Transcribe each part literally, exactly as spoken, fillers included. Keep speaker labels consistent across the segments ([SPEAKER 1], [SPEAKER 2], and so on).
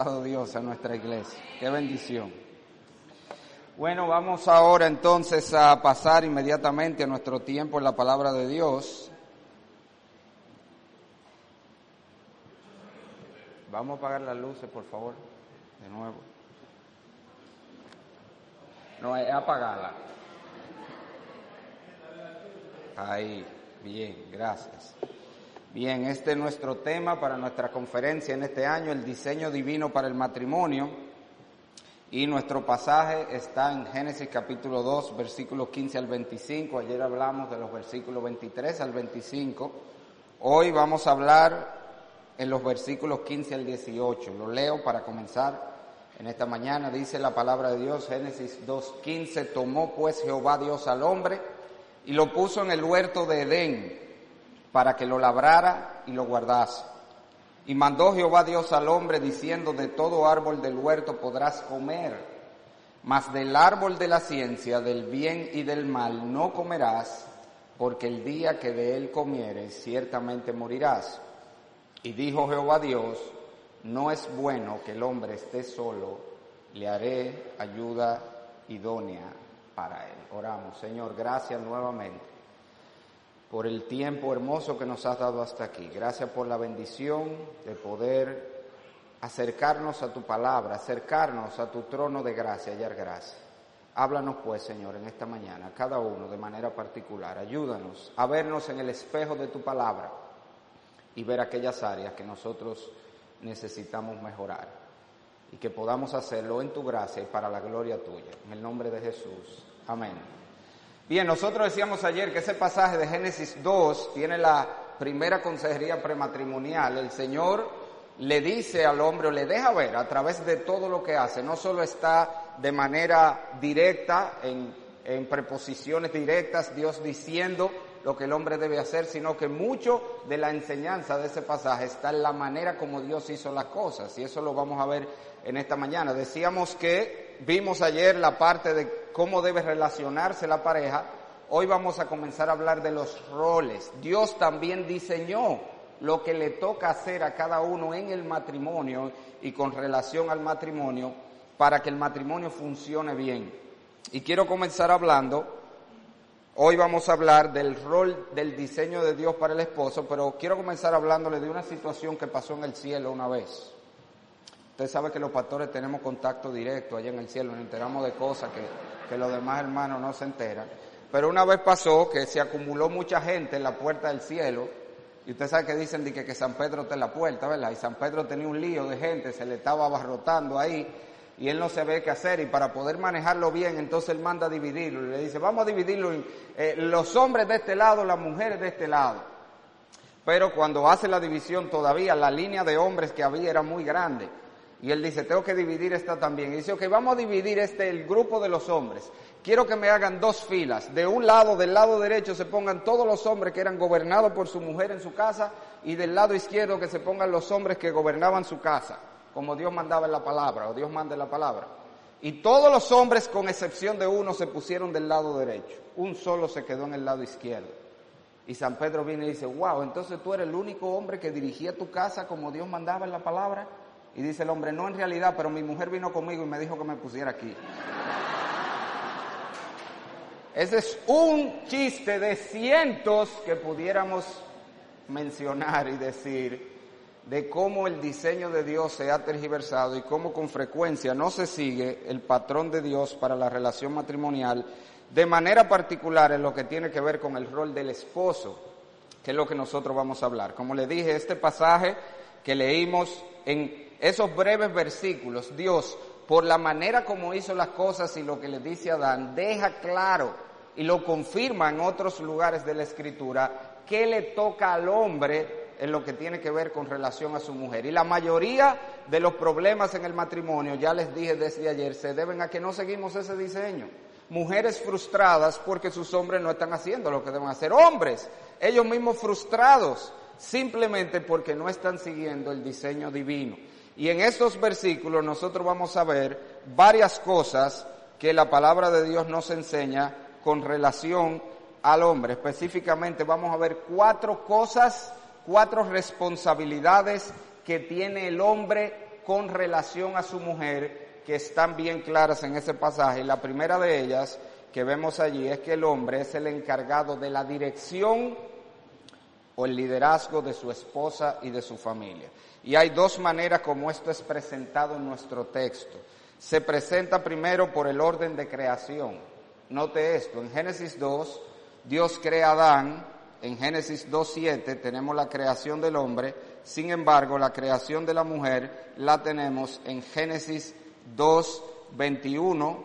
[SPEAKER 1] Dios a nuestra iglesia. Qué bendición. Bueno, vamos ahora entonces a pasar inmediatamente a nuestro tiempo en la palabra de Dios. Vamos a apagar las luces, por favor, de nuevo. No, es apagarla. Ahí, bien, gracias. Bien, este es nuestro tema para nuestra conferencia en este año, el diseño divino para el matrimonio. Y nuestro pasaje está en Génesis capítulo dos, versículos quince al veinticinco. Ayer hablamos de los versículos veintitrés al veinticinco. Hoy vamos a hablar en los versículos quince al dieciocho. Lo leo para comenzar en esta mañana. Dice la palabra de Dios, Génesis dos quince. Tomó pues Jehová Dios al hombre y lo puso en el huerto de Edén, para que lo labrara y lo guardase. Y mandó Jehová Dios al hombre, diciendo, de todo árbol del huerto podrás comer, mas del árbol de la ciencia, del bien y del mal, no comerás, porque el día que de él comieres, ciertamente morirás. Y dijo Jehová Dios, no es bueno que el hombre esté solo, le haré ayuda idónea para él. Oramos. Señor, gracias nuevamente por el tiempo hermoso que nos has dado hasta aquí. Gracias por la bendición de poder acercarnos a tu palabra, acercarnos a tu trono de gracia, hallar gracia. Háblanos pues, Señor, en esta mañana, cada uno de manera particular. Ayúdanos a vernos en el espejo de tu palabra y ver aquellas áreas que nosotros necesitamos mejorar y que podamos hacerlo en tu gracia y para la gloria tuya. En el nombre de Jesús. Amén. Bien, nosotros decíamos ayer que ese pasaje de Génesis dos tiene la primera consejería prematrimonial. El Señor le dice al hombre, o le deja ver a través de todo lo que hace, no solo está de manera directa, en, en preposiciones directas, Dios diciendo lo que el hombre debe hacer, sino que mucho de la enseñanza de ese pasaje está en la manera como Dios hizo las cosas, y eso lo vamos a ver en esta mañana. Decíamos que vimos ayer la parte de cómo debe relacionarse la pareja. Hoy vamos a comenzar a hablar de los roles. Dios también diseñó lo que le toca hacer a cada uno en el matrimonio y con relación al matrimonio para que el matrimonio funcione bien. Y quiero comenzar hablando, hoy vamos a hablar del rol del diseño de Dios para el esposo, pero quiero comenzar hablándole de una situación que pasó en el cielo una vez. Usted sabe que los pastores tenemos contacto directo allá en el cielo, nos enteramos de cosas que, que los demás hermanos no se enteran. Pero una vez pasó que se acumuló mucha gente en la puerta del cielo, y usted sabe que dicen de que, que San Pedro está en la puerta, ¿verdad? Y San Pedro tenía un lío de gente, se le estaba abarrotando ahí, y él no sabía qué hacer, y para poder manejarlo bien, entonces él manda a dividirlo, y le dice, vamos a dividirlo en eh, los hombres de este lado, las mujeres de este lado. Pero cuando hace la división todavía, la línea de hombres que había era muy grande. Y él dice, tengo que dividir esta también. Y dice, ok, vamos a dividir este, el grupo de los hombres. Quiero que me hagan dos filas. De un lado, del lado derecho, se pongan todos los hombres que eran gobernados por su mujer en su casa. Y del lado izquierdo que se pongan los hombres que gobernaban su casa. Como Dios mandaba en la palabra, o Dios manda en la palabra. Y todos los hombres, con excepción de uno, se pusieron del lado derecho. Un solo se quedó en el lado izquierdo. Y San Pedro viene y dice, wow, entonces tú eres el único hombre que dirigía tu casa como Dios mandaba en la palabra. Y dice el hombre, no en realidad, pero mi mujer vino conmigo y me dijo que me pusiera aquí. Ese es un chiste de cientos que pudiéramos mencionar y decir de cómo el diseño de Dios se ha tergiversado y cómo con frecuencia no se sigue el patrón de Dios para la relación matrimonial, de manera particular en lo que tiene que ver con el rol del esposo, que es lo que nosotros vamos a hablar. Como le dije, este pasaje que leímos en esos breves versículos, Dios, por la manera como hizo las cosas y lo que le dice a Adán, deja claro y lo confirma en otros lugares de la Escritura, que le toca al hombre en lo que tiene que ver con relación a su mujer. Y la mayoría de los problemas en el matrimonio, ya les dije desde ayer, se deben a que no seguimos ese diseño. Mujeres frustradas porque sus hombres no están haciendo lo que deben hacer. Hombres, ellos mismos frustrados, simplemente porque no están siguiendo el diseño divino. Y en estos versículos nosotros vamos a ver varias cosas que la palabra de Dios nos enseña con relación al hombre. Específicamente vamos a ver cuatro cosas, cuatro responsabilidades que tiene el hombre con relación a su mujer, que están bien claras en ese pasaje. La primera de ellas que vemos allí es que el hombre es el encargado de la dirección o el liderazgo de su esposa y de su familia. Y hay dos maneras como esto es presentado en nuestro texto. Se presenta primero por el orden de creación. Note esto, en Génesis dos, Dios crea a Adán. En Génesis dos siete tenemos la creación del hombre. Sin embargo, la creación de la mujer la tenemos en Génesis dos veintiuno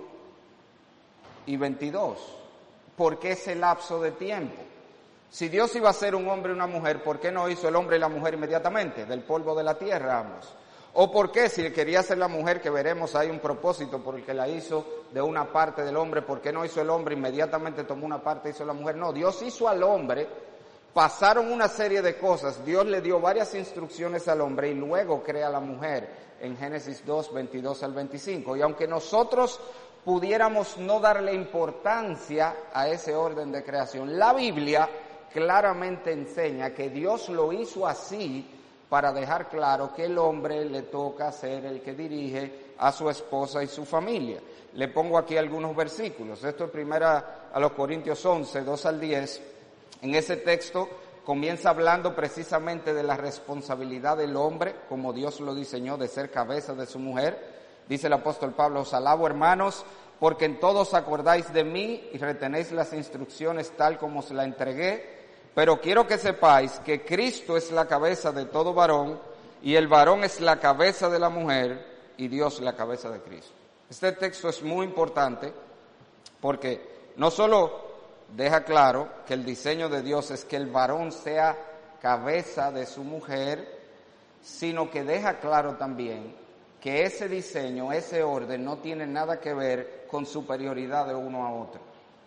[SPEAKER 1] y veintidós. ¿Por qué ese lapso de tiempo? Si Dios iba a ser un hombre y una mujer, ¿por qué no hizo el hombre y la mujer inmediatamente? Del polvo de la tierra ambos. ¿O por qué, si quería ser la mujer, que veremos hay un propósito por el que la hizo de una parte del hombre, ¿por qué no hizo el hombre inmediatamente tomó una parte y hizo la mujer? No, Dios hizo al hombre, pasaron una serie de cosas, Dios le dio varias instrucciones al hombre y luego crea a la mujer en Génesis dos, veintidós al veinticinco. Y aunque nosotros pudiéramos no darle importancia a ese orden de creación, la Biblia claramente enseña que Dios lo hizo así para dejar claro que el hombre le toca ser el que dirige a su esposa y su familia. Le pongo aquí algunos versículos. Esto es primera a los Corintios once, dos al diez. En ese texto comienza hablando precisamente de la responsabilidad del hombre, como Dios lo diseñó, de ser cabeza de su mujer. Dice el apóstol Pablo: os alabo, hermanos, porque en todos acordáis de mí y retenéis las instrucciones tal como os la entregué. Pero quiero que sepáis que Cristo es la cabeza de todo varón, y el varón es la cabeza de la mujer, y Dios la cabeza de Cristo. Este texto es muy importante porque no solo deja claro que el diseño de Dios es que el varón sea cabeza de su mujer, sino que deja claro también que ese diseño, ese orden, no tiene nada que ver con superioridad de uno a otro.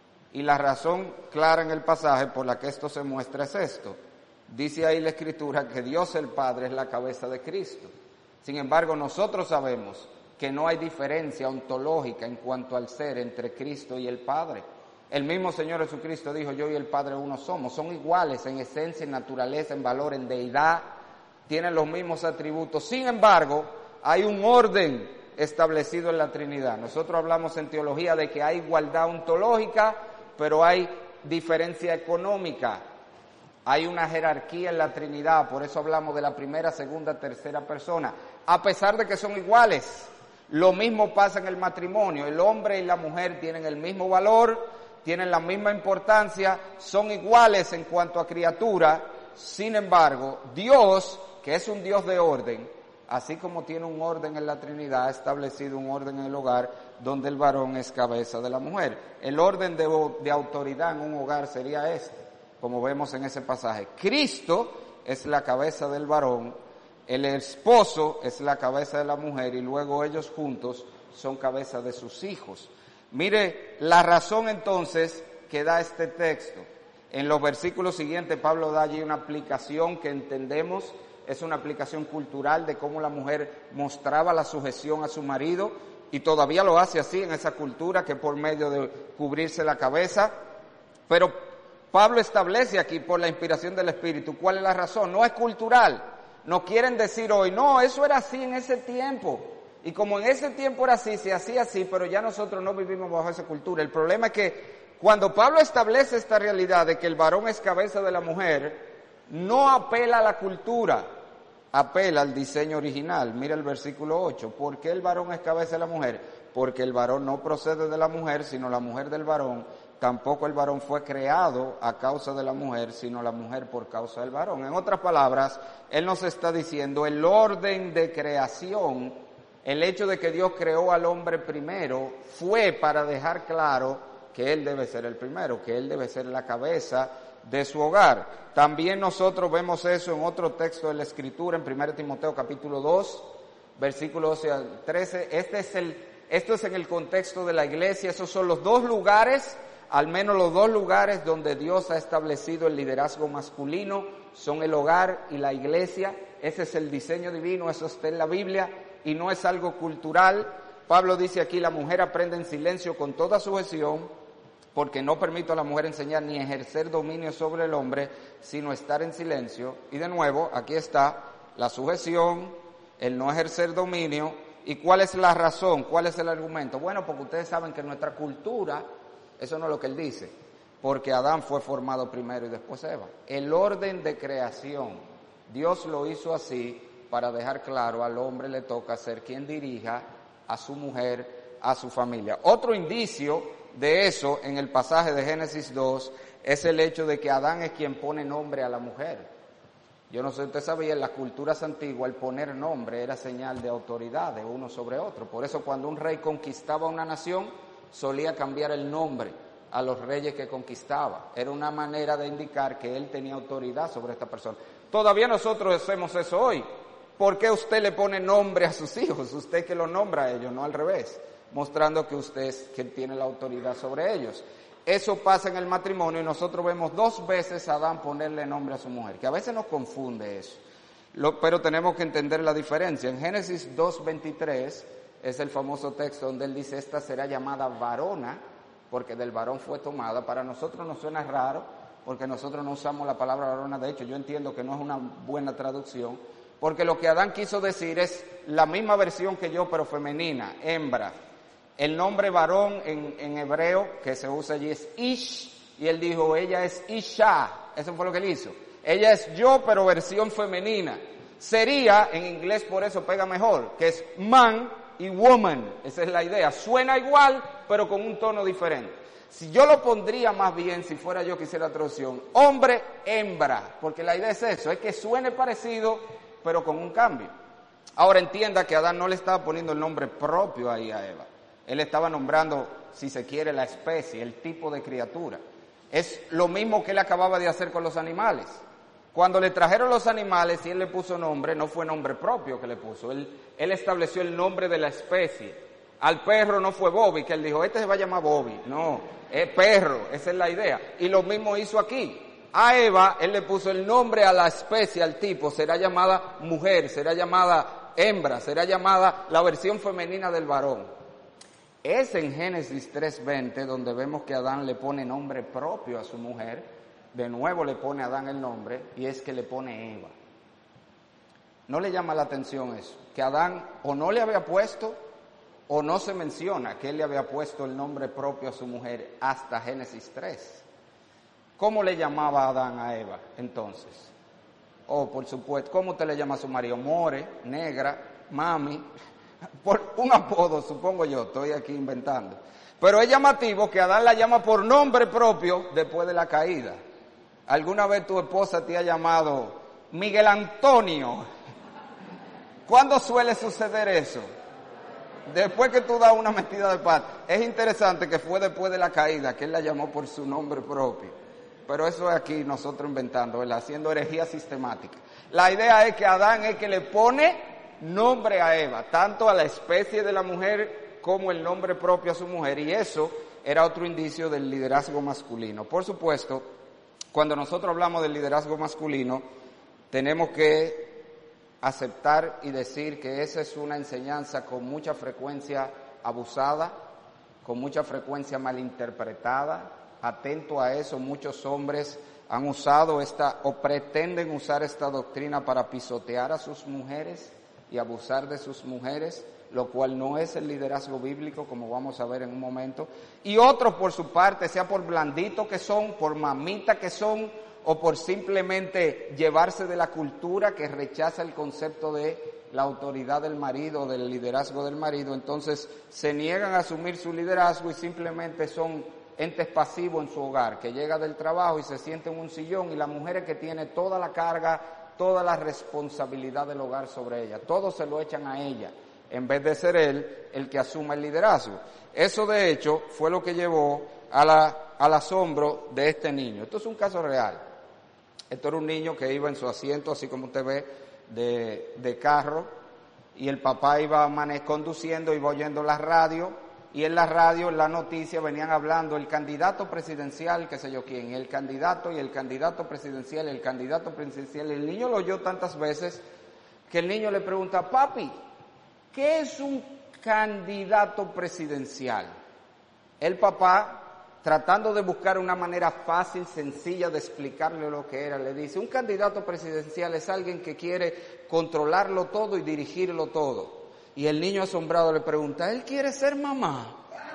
[SPEAKER 1] Y la razón clara en el pasaje por la que esto se muestra es esto. Dice ahí la Escritura que Dios el Padre es la cabeza de Cristo. Sin embargo, nosotros sabemos que no hay diferencia ontológica en cuanto al ser entre Cristo y el Padre. El mismo Señor Jesucristo dijo: yo y el Padre uno somos. Son iguales en esencia, en naturaleza, en valor, en deidad. Tienen los mismos atributos. Sin embargo, hay un orden establecido en la Trinidad. Nosotros hablamos en teología de que hay igualdad ontológica, pero hay diferencia económica. Hay una jerarquía en la Trinidad, por eso hablamos de la primera, segunda, tercera persona. A pesar de que son iguales, lo mismo pasa en el matrimonio. El hombre y la mujer tienen el mismo valor, tienen la misma importancia, son iguales en cuanto a criatura. Sin embargo, Dios, que es un Dios de orden, así como tiene un orden en la Trinidad, ha establecido un orden en el hogar donde el varón es cabeza de la mujer. El orden de, de autoridad en un hogar sería este, como vemos en ese pasaje. Cristo es la cabeza del varón, el esposo es la cabeza de la mujer y luego ellos juntos son cabeza de sus hijos. Mire la razón entonces que da este texto. En los versículos siguientes Pablo da allí una aplicación que entendemos es una aplicación cultural de cómo la mujer mostraba la sujeción a su marido, y todavía lo hace así en esa cultura, que por medio de cubrirse la cabeza. Pero Pablo establece aquí, por la inspiración del Espíritu, ¿cuál es la razón? No es cultural. No quieren decir hoy, no, eso era así en ese tiempo. Y como en ese tiempo era así, se hacía así, pero ya nosotros no vivimos bajo esa cultura. El problema es que cuando Pablo establece esta realidad de que el varón es cabeza de la mujer, no apela a la cultura, apela al diseño original. Mira el versículo ocho. ¿Por qué el varón es cabeza de la mujer? Porque el varón no procede de la mujer, sino la mujer del varón. Tampoco el varón fue creado a causa de la mujer, sino la mujer por causa del varón. En otras palabras, él nos está diciendo el orden de creación, el hecho de que Dios creó al hombre primero, fue para dejar claro que él debe ser el primero, que él debe ser la cabeza de su hogar. También nosotros vemos eso en otro texto de la Escritura, en primera Timoteo capítulo dos, versículos doce al trece. Este es el, esto es en el contexto de la iglesia. Esos son los dos lugares, al menos los dos lugares donde Dios ha establecido el liderazgo masculino, son el hogar y la iglesia. Ese es el diseño divino, eso está en la Biblia y no es algo cultural. Pablo dice aquí, la mujer aprende en silencio con toda sujeción, porque no permito a la mujer enseñar ni ejercer dominio sobre el hombre, sino estar en silencio. Y de nuevo, aquí está la sujeción, el no ejercer dominio. ¿Y cuál es la razón? ¿Cuál es el argumento? Bueno, porque ustedes saben que en nuestra cultura, eso no es lo que él dice, porque Adán fue formado primero y después Eva. El orden de creación, Dios lo hizo así para dejar claro, al hombre le toca ser quien dirija a su mujer, a su familia. Otro indicio de eso en el pasaje de Génesis dos es el hecho de que Adán es quien pone nombre a la mujer. Yo no sé si usted sabía, en las culturas antiguas el poner nombre era señal de autoridad de uno sobre otro. Por eso cuando un rey conquistaba una nación, solía cambiar el nombre a los reyes que conquistaba. Era una manera de indicar que él tenía autoridad sobre esta persona. Todavía nosotros hacemos eso hoy. ¿Por qué usted le pone nombre a sus hijos? Usted que lo nombra a ellos, no al revés, mostrando que usted es quien tiene la autoridad sobre ellos. Eso pasa en el matrimonio y nosotros vemos dos veces a Adán ponerle nombre a su mujer, que a veces nos confunde eso, Lo, pero tenemos que entender la diferencia. En Génesis dos veintitrés es el famoso texto donde él dice, esta será llamada varona, porque del varón fue tomada. Para nosotros nos suena raro, porque nosotros no usamos la palabra varona. De hecho, yo entiendo que no es una buena traducción, porque lo que Adán quiso decir es la misma versión que yo, pero femenina, hembra. El nombre varón en, en hebreo que se usa allí es Ish, y él dijo, ella es Isha, eso fue lo que él hizo. Ella es yo, pero versión femenina. Sería, en inglés por eso pega mejor, que es man y woman, esa es la idea. Suena igual, pero con un tono diferente. Si yo lo pondría más bien, si fuera yo que hiciera la traducción, hombre, hembra, porque la idea es eso, es que suene parecido, pero con un cambio. Ahora entienda que Adán no le estaba poniendo el nombre propio ahí a Eva. Él estaba nombrando, si se quiere, la especie, el tipo de criatura. Es lo mismo que él acababa de hacer con los animales. Cuando le trajeron los animales y él le puso nombre, no fue nombre propio que le puso. Él, él estableció el nombre de la especie. Al perro no fue Bobby, que él dijo, este se va a llamar Bobby. No, es perro, esa es la idea. Y lo mismo hizo aquí. A Eva, él le puso el nombre a la especie, al tipo. Será llamada mujer, será llamada hembra, será llamada la versión femenina del varón. Es en Génesis tres veinte donde vemos que Adán le pone nombre propio a su mujer. De nuevo le pone a Adán el nombre y es que le pone Eva. ¿No le llama la atención eso? Que Adán o no le había puesto o no se menciona que él le había puesto el nombre propio a su mujer hasta Génesis tres. ¿Cómo le llamaba Adán a Eva entonces? Oh, por supuesto, ¿cómo usted le llama a su marido? More, negra, mami. Por un apodo, supongo yo, estoy aquí inventando. Pero es llamativo que Adán la llama por nombre propio después de la caída. ¿Alguna vez tu esposa te ha llamado Miguel Antonio? ¿Cuándo suele suceder eso? Después que tú das una metida de pata. Es interesante que fue después de la caída que él la llamó por su nombre propio. Pero eso es aquí nosotros inventando, ¿verdad? Haciendo herejía sistemática. La idea es que Adán es que le pone nombre a Eva, tanto a la especie de la mujer como el nombre propio a su mujer, y eso era otro indicio del liderazgo masculino. Por supuesto, cuando nosotros hablamos del liderazgo masculino, tenemos que aceptar y decir que esa es una enseñanza con mucha frecuencia abusada, con mucha frecuencia malinterpretada. Atento a eso, muchos hombres han usado esta o pretenden usar esta doctrina para pisotear a sus mujeres y abusar de sus mujeres, lo cual no es el liderazgo bíblico, como vamos a ver en un momento. Y otros por su parte, sea por blandito que son, por mamita que son, o por simplemente llevarse de la cultura que rechaza el concepto de la autoridad del marido, del liderazgo del marido, entonces se niegan a asumir su liderazgo y simplemente son entes pasivos en su hogar, que llega del trabajo y se siente en un sillón y la mujer es que tiene toda la carga, toda la responsabilidad del hogar sobre ella, todo se lo echan a ella, en vez de ser él el que asuma el liderazgo. Eso de hecho fue lo que llevó a la, al asombro de este niño. Esto es un caso real. Esto era un niño que iba en su asiento, así como usted ve, de, de carro, y el papá iba mane- conduciendo, iba oyendo la radio, y en la radio, en la noticia, venían hablando el candidato presidencial, qué sé yo quién, el candidato y el candidato presidencial, el candidato presidencial. El niño lo oyó tantas veces que el niño le pregunta, papi, ¿qué es un candidato presidencial? El papá tratando de buscar una manera fácil, sencilla de explicarle lo que era. Le dice, un candidato presidencial es alguien que quiere controlarlo todo y dirigirlo todo. Y el niño asombrado le pregunta, ¿él quiere ser mamá?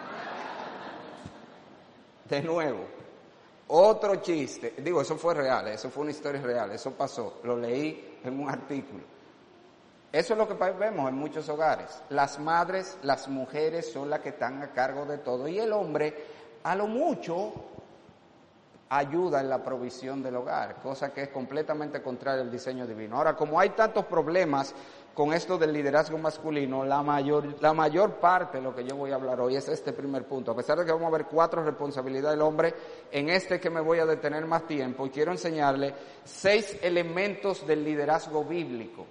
[SPEAKER 1] De nuevo, otro chiste. Digo, eso fue real, eso fue una historia real, eso pasó, lo leí en un artículo. Eso es lo que vemos en muchos hogares. Las madres, las mujeres son las que están a cargo de todo y el hombre, a lo mucho, ayuda en la provisión del hogar, cosa que es completamente contraria al diseño divino. Ahora, como hay tantos problemas con esto del liderazgo masculino, la mayor, la mayor parte de lo que yo voy a hablar hoy es este primer punto. A pesar de que vamos a ver cuatro responsabilidades del hombre, en este que me voy a detener más tiempo, y quiero enseñarle seis elementos del liderazgo bíblico.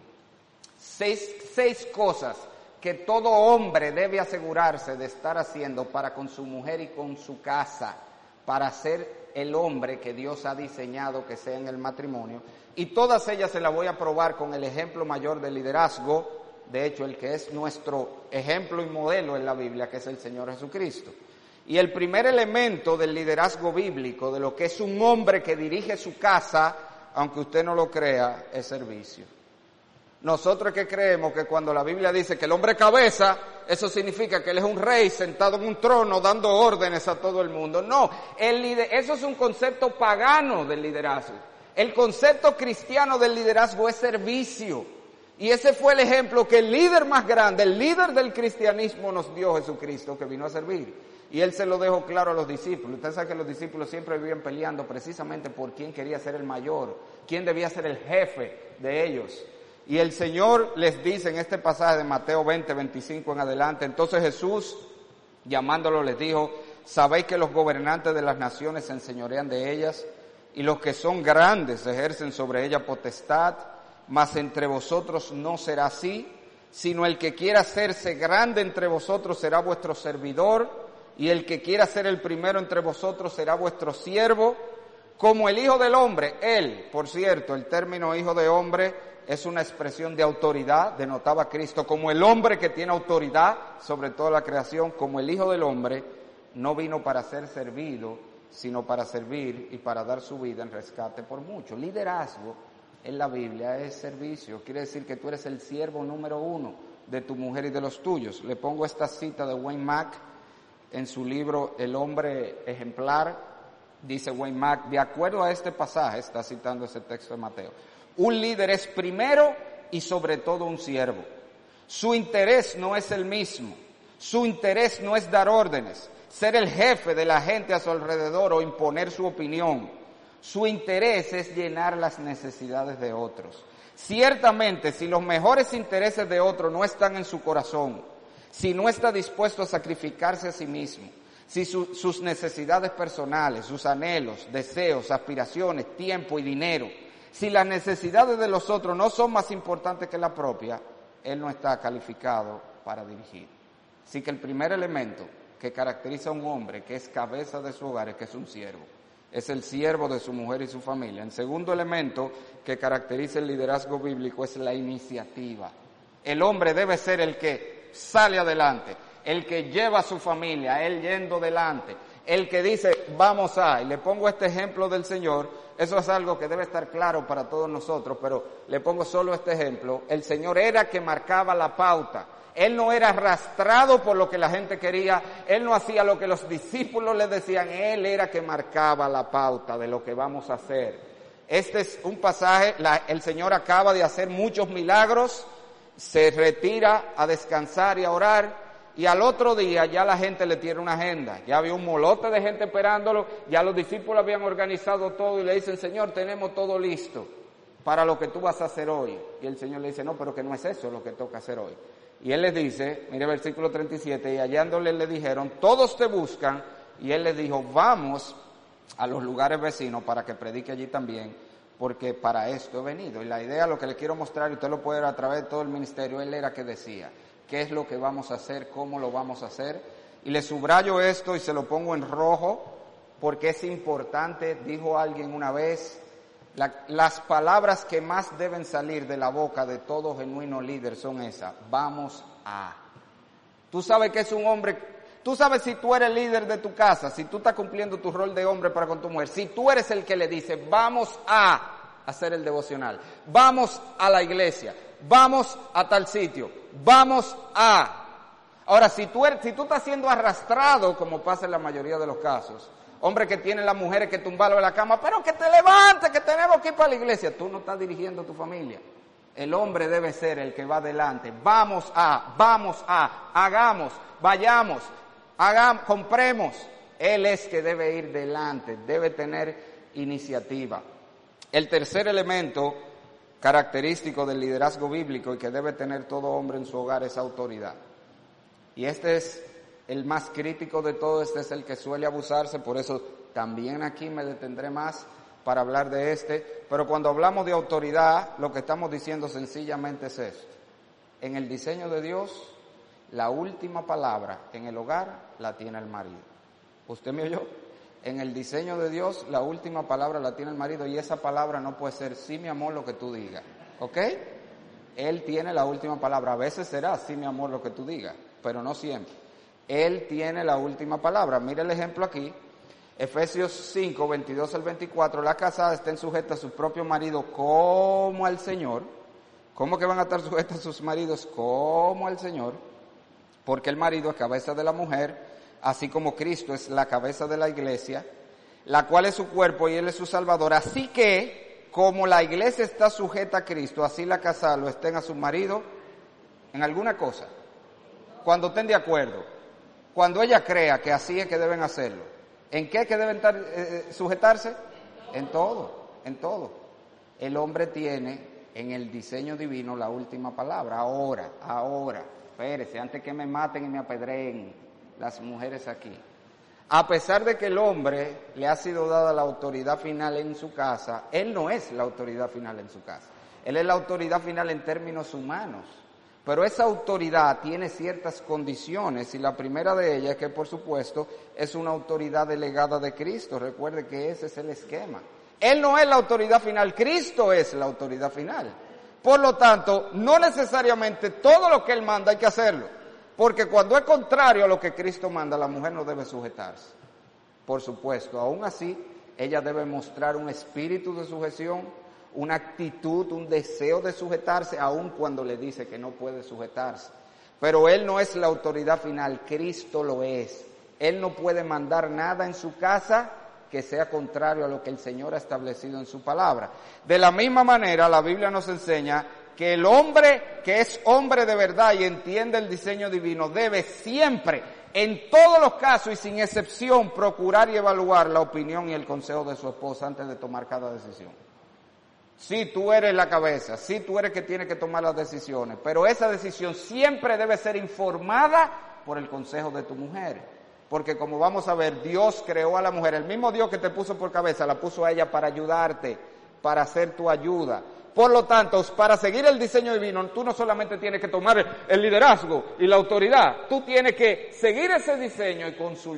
[SPEAKER 1] Seis, seis cosas que todo hombre debe asegurarse de estar haciendo para con su mujer y con su casa, para ser el hombre que Dios ha diseñado que sea en el matrimonio. Y todas ellas se las voy a probar con el ejemplo mayor de liderazgo, de hecho el que es nuestro ejemplo y modelo en la Biblia, que es el Señor Jesucristo. Y el primer elemento del liderazgo bíblico, de lo que es un hombre que dirige su casa, aunque usted no lo crea, es servicio. Nosotros que creemos que cuando la Biblia dice que el hombre cabeza, eso significa que él es un rey sentado en un trono dando órdenes a todo el mundo. No, el lider- eso es un concepto pagano del liderazgo. El concepto cristiano del liderazgo es servicio. Y ese fue el ejemplo que el líder más grande, el líder del cristianismo nos dio Jesucristo, que vino a servir. Y él se lo dejó claro a los discípulos. Usted sabe que los discípulos siempre vivían peleando precisamente por quién quería ser el mayor, quién debía ser el jefe de ellos. Y el Señor les dice en este pasaje de Mateo veinte, veinticinco en adelante, entonces Jesús, llamándolo, les dijo, sabéis que los gobernantes de las naciones se enseñorean de ellas, y los que son grandes ejercen sobre ellas potestad, mas entre vosotros no será así, sino el que quiera hacerse grande entre vosotros será vuestro servidor, y el que quiera ser el primero entre vosotros será vuestro siervo, como el Hijo del Hombre. Él, por cierto, el término Hijo de Hombre es una expresión de autoridad, denotaba a Cristo como el hombre que tiene autoridad sobre toda la creación, como el Hijo del Hombre, no vino para ser servido, sino para servir y para dar su vida en rescate por muchos. Liderazgo en la Biblia es servicio, quiere decir que tú eres el siervo número uno de tu mujer y de los tuyos. Le pongo esta cita de Wayne Mack en su libro El hombre ejemplar. Dice Wayne Mack, de acuerdo a este pasaje, está citando ese texto de Mateo, un líder es primero y sobre todo un siervo. Su interés no es el mismo. Su interés no es dar órdenes, ser el jefe de la gente a su alrededor o imponer su opinión. Su interés es llenar las necesidades de otros. Ciertamente, si los mejores intereses de otro no están en su corazón, si no está dispuesto a sacrificarse a sí mismo, si su, sus necesidades personales, sus anhelos, deseos, aspiraciones, tiempo y dinero, si las necesidades de los otros no son más importantes que la propia, él no está calificado para dirigir. Así que el primer elemento que caracteriza a un hombre que es cabeza de su hogar es que es un siervo. Es el siervo de su mujer y su familia. El segundo elemento que caracteriza el liderazgo bíblico es la iniciativa. El hombre debe ser el que sale adelante, el que lleva a su familia, él yendo delante, el que dice, vamos a, y le pongo este ejemplo del Señor. Eso es algo que debe estar claro para todos nosotros, pero le pongo solo este ejemplo. El Señor era que marcaba la pauta. Él no era arrastrado por lo que la gente quería, Él no hacía lo que los discípulos le decían, Él era que marcaba la pauta de lo que vamos a hacer. Este es un pasaje, la, el Señor acaba de hacer muchos milagros, se retira a descansar y a orar, y al otro día ya la gente le tiene una agenda, ya había un molote de gente esperándolo, ya los discípulos habían organizado todo y le dicen, Señor, tenemos todo listo para lo que tú vas a hacer hoy. Y el Señor le dice, no, pero que no es eso lo que toca hacer hoy. Y Él les dice, mire versículo treinta y siete, y hallándole le dijeron, todos te buscan, y Él les dijo, vamos a los lugares vecinos para que predique allí también, porque para esto he venido. Y la idea, lo que le quiero mostrar, y usted lo puede ver a través de todo el ministerio, Él era que decía, qué es lo que vamos a hacer, cómo lo vamos a hacer. Y le subrayo esto y se lo pongo en rojo, porque es importante, dijo alguien una vez, la, las palabras que más deben salir de la boca de todo genuino líder son esas, vamos a. Tú sabes que es un hombre Tú sabes si tú eres líder de tu casa, si tú estás cumpliendo tu rol de hombre para con tu mujer, si tú eres el que le dice, vamos a hacer el devocional, vamos a la iglesia, vamos a tal sitio, vamos a... Ahora, si tú, eres, si tú estás siendo arrastrado, como pasa en la mayoría de los casos, hombre que tienen las mujeres que tumbarlo de la cama, pero que te levantes, que tenemos que ir para la iglesia, tú no estás dirigiendo a tu familia. El hombre debe ser el que va adelante. Vamos a, vamos a, hagamos, vayamos, hagamos, compremos. Él es que debe ir delante, debe tener iniciativa. El tercer elemento característico del liderazgo bíblico y que debe tener todo hombre en su hogar es autoridad. Y este es el más crítico de todo, este es el que suele abusarse, por eso también aquí me detendré más para hablar de este. Pero cuando hablamos de autoridad, lo que estamos diciendo sencillamente es esto. En el diseño de Dios, la última palabra en el hogar la tiene el marido. ¿Usted me oyó? En el diseño de Dios, la última palabra la tiene el marido y esa palabra no puede ser sí, mi amor, lo que tú digas. ¿Ok? Él tiene la última palabra. A veces será sí, mi amor, lo que tú digas, pero no siempre. Él tiene la última palabra. Mira el ejemplo aquí. Efesios cinco, veintidós al veinticuatro. Las casadas estén sujetas a su propio marido como al Señor. ¿Cómo que van a estar sujetas a sus maridos como al Señor? Porque el marido es cabeza de la mujer, así como Cristo es la cabeza de la iglesia, la cual es su cuerpo y Él es su Salvador. Así que, como la iglesia está sujeta a Cristo, así la casada lo estén a su marido en alguna cosa. Cuando estén de acuerdo, cuando ella crea que así es que deben hacerlo. ¿En qué es que deben estar, eh, sujetarse? En todo, en todo. El hombre tiene en el diseño divino la última palabra. Ahora, ahora, espérese, antes que me maten y me apedreen las mujeres aquí. A pesar de que el hombre le ha sido dada la autoridad final en su casa, él no es la autoridad final en su casa. Él es la autoridad final en términos humanos. Pero esa autoridad tiene ciertas condiciones y la primera de ellas es que, por supuesto, es una autoridad delegada de Cristo. Recuerde que ese es el esquema. Él no es la autoridad final, Cristo es la autoridad final. Por lo tanto, no necesariamente todo lo que Él manda hay que hacerlo. Porque cuando es contrario a lo que Cristo manda, la mujer no debe sujetarse. Por supuesto, aún así, ella debe mostrar un espíritu de sujeción, una actitud, un deseo de sujetarse, aun cuando le dice que no puede sujetarse. Pero Él no es la autoridad final, Cristo lo es. Él no puede mandar nada en su casa que sea contrario a lo que el Señor ha establecido en su palabra. De la misma manera, la Biblia nos enseña que el hombre que es hombre de verdad y entiende el diseño divino debe siempre, en todos los casos y sin excepción, procurar y evaluar la opinión y el consejo de su esposa antes de tomar cada decisión. Sí, tú eres la cabeza, sí, tú eres que tiene que tomar las decisiones, pero esa decisión siempre debe ser informada por el consejo de tu mujer. Porque como vamos a ver, Dios creó a la mujer, el mismo Dios que te puso por cabeza, la puso a ella para ayudarte, para hacer tu ayuda. Por lo tanto, para seguir el diseño divino, tú no solamente tienes que tomar el liderazgo y la autoridad, tú tienes que seguir ese diseño y consultar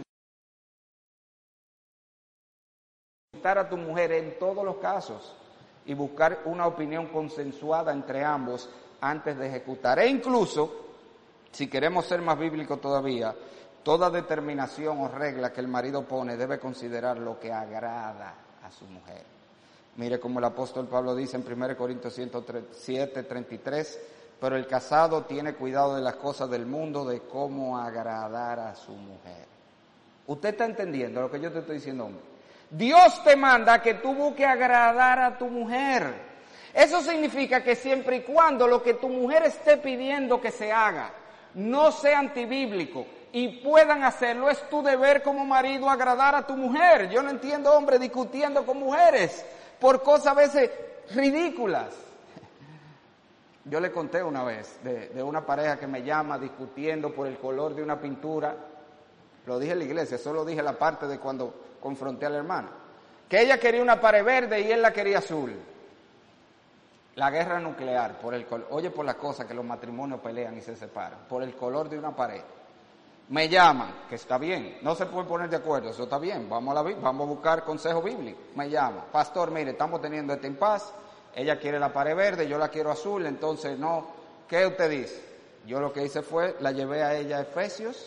[SPEAKER 1] a tu mujer en todos los casos y buscar una opinión consensuada entre ambos antes de ejecutar. E incluso, si queremos ser más bíblicos todavía, toda determinación o regla que el marido pone debe considerar lo que agrada a su mujer. Mire como el apóstol Pablo dice en primera Corintios siete, treinta y tres, pero el casado tiene cuidado de las cosas del mundo, de cómo agradar a su mujer. ¿Usted está entendiendo lo que yo te estoy diciendo, hombre? Dios te manda que tú busques agradar a tu mujer. Eso significa que siempre y cuando lo que tu mujer esté pidiendo que se haga no sea antibíblico y puedan hacerlo, es tu deber como marido agradar a tu mujer. Yo no entiendo hombres discutiendo con mujeres por cosas a veces ridículas. Yo le conté una vez de, de una pareja que me llama discutiendo por el color de una pintura. Lo dije en la iglesia, solo dije la parte de cuando confronté a la hermana. Que ella quería una pared verde y él la quería azul. La guerra nuclear, por el color. Oye, por las cosas que los matrimonios pelean y se separan, por el color de una pared. Me llaman, que está bien, no se pueden poner de acuerdo, eso está bien, vamos a, la, vamos a buscar consejo bíblico. Me llaman, pastor, mire, estamos teniendo este impas, ella quiere la pared verde, yo la quiero azul, entonces no, ¿qué usted dice? Yo lo que hice fue, la llevé a ella a Efesios,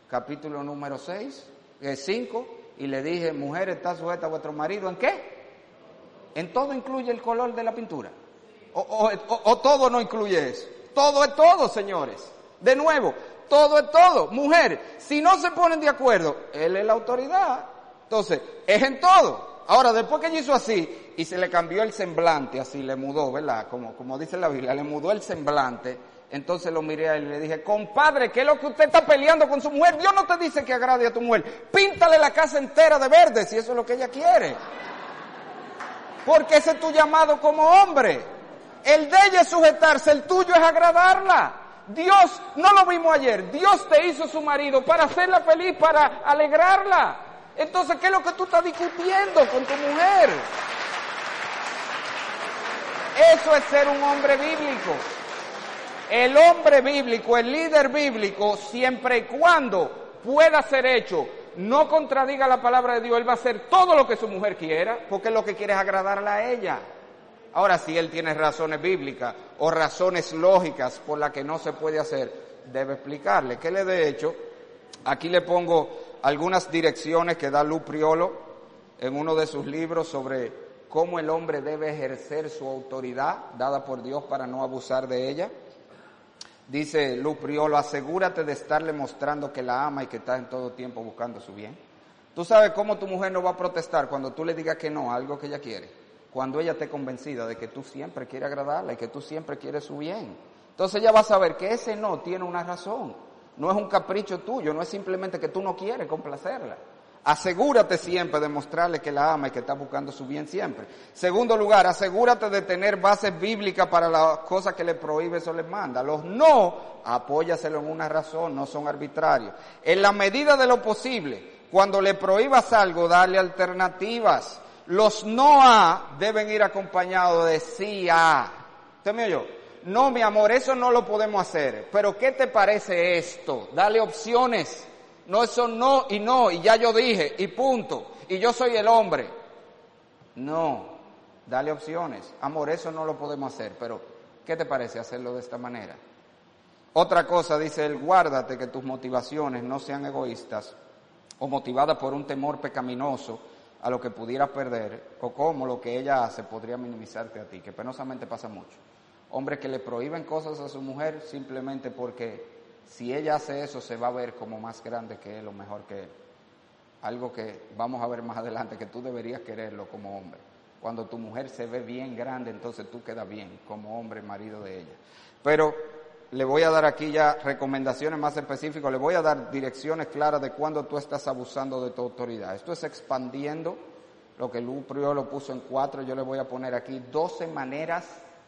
[SPEAKER 1] capítulo número seis, cinco, y le dije, mujer, está sujeta a vuestro marido, ¿en qué? En todo incluye el color de la pintura. O, o, o, o todo no incluye eso. Todo es todo, señores. De nuevo, todo es todo. Mujer, si no se ponen de acuerdo, él es la autoridad. Entonces, es en todo. Ahora, después que ella hizo así, y se le cambió el semblante, así le mudó, ¿verdad? Como, como dice la Biblia, le mudó el semblante. Entonces lo miré a él y le dije, compadre, ¿qué es lo que usted está peleando con su mujer? Dios no te dice que agrade a tu mujer. Píntale la casa entera de verde, si eso es lo que ella quiere. Porque ese es tu llamado como hombre. El de ella es sujetarse, el tuyo es agradarla. Dios, no lo vimos ayer, Dios te hizo su marido para hacerla feliz, para alegrarla. Entonces, ¿qué es lo que tú estás discutiendo con tu mujer? Eso es ser un hombre bíblico. El hombre bíblico, el líder bíblico, siempre y cuando pueda ser hecho, no contradiga la palabra de Dios, él va a hacer todo lo que su mujer quiera, porque lo que quiere es agradarla a ella. Ahora, si él tiene razones bíblicas o razones lógicas por las que no se puede hacer, debe explicarle. ¿Qué le de hecho? Aquí le pongo algunas direcciones que da Lou Priolo en uno de sus libros sobre cómo el hombre debe ejercer su autoridad dada por Dios para no abusar de ella. Dice Lou Priolo, asegúrate de estarle mostrando que la ama y que está en todo tiempo buscando su bien. Tú sabes cómo tu mujer no va a protestar cuando tú le digas que no a algo que ella quiere. Cuando ella esté convencida de que tú siempre quieres agradarla y que tú siempre quieres su bien. Entonces ella va a saber que ese no tiene una razón. No es un capricho tuyo, no es simplemente que tú no quieres complacerla. Asegúrate siempre de mostrarle que la ama y que está buscando su bien siempre. Segundo lugar, asegúrate de tener bases bíblicas para las cosas que le prohíbes o le manda. Los no, apóyaselo en una razón, no son arbitrarios. En la medida de lo posible, cuando le prohíbas algo, dale alternativas. Los no a deben ir acompañados de sí a. ¿Usted me oyó? No, mi amor, eso no lo podemos hacer. Pero ¿qué te parece esto? Dale opciones. No, eso no y no, y ya yo dije, y punto, y yo soy el hombre. No, dale opciones. Amor, eso no lo podemos hacer, pero ¿qué te parece hacerlo de esta manera? Otra cosa, dice él, guárdate que tus motivaciones no sean egoístas o motivadas por un temor pecaminoso a lo que pudieras perder, o como lo que ella hace podría minimizarte a ti, que penosamente pasa mucho. Hombres que le prohíben cosas a su mujer simplemente porque si ella hace eso, se va a ver como más grande que él o mejor que él. Algo que vamos a ver más adelante, que tú deberías quererlo como hombre. Cuando tu mujer se ve bien grande, entonces tú quedas bien como hombre, marido de ella. Pero le voy a dar aquí ya recomendaciones más específicas, le voy a dar direcciones claras de cuando tú estás abusando de tu autoridad. Esto es expandiendo lo que Lou Priolo puso en cuatro, yo le voy a poner aquí doce maneras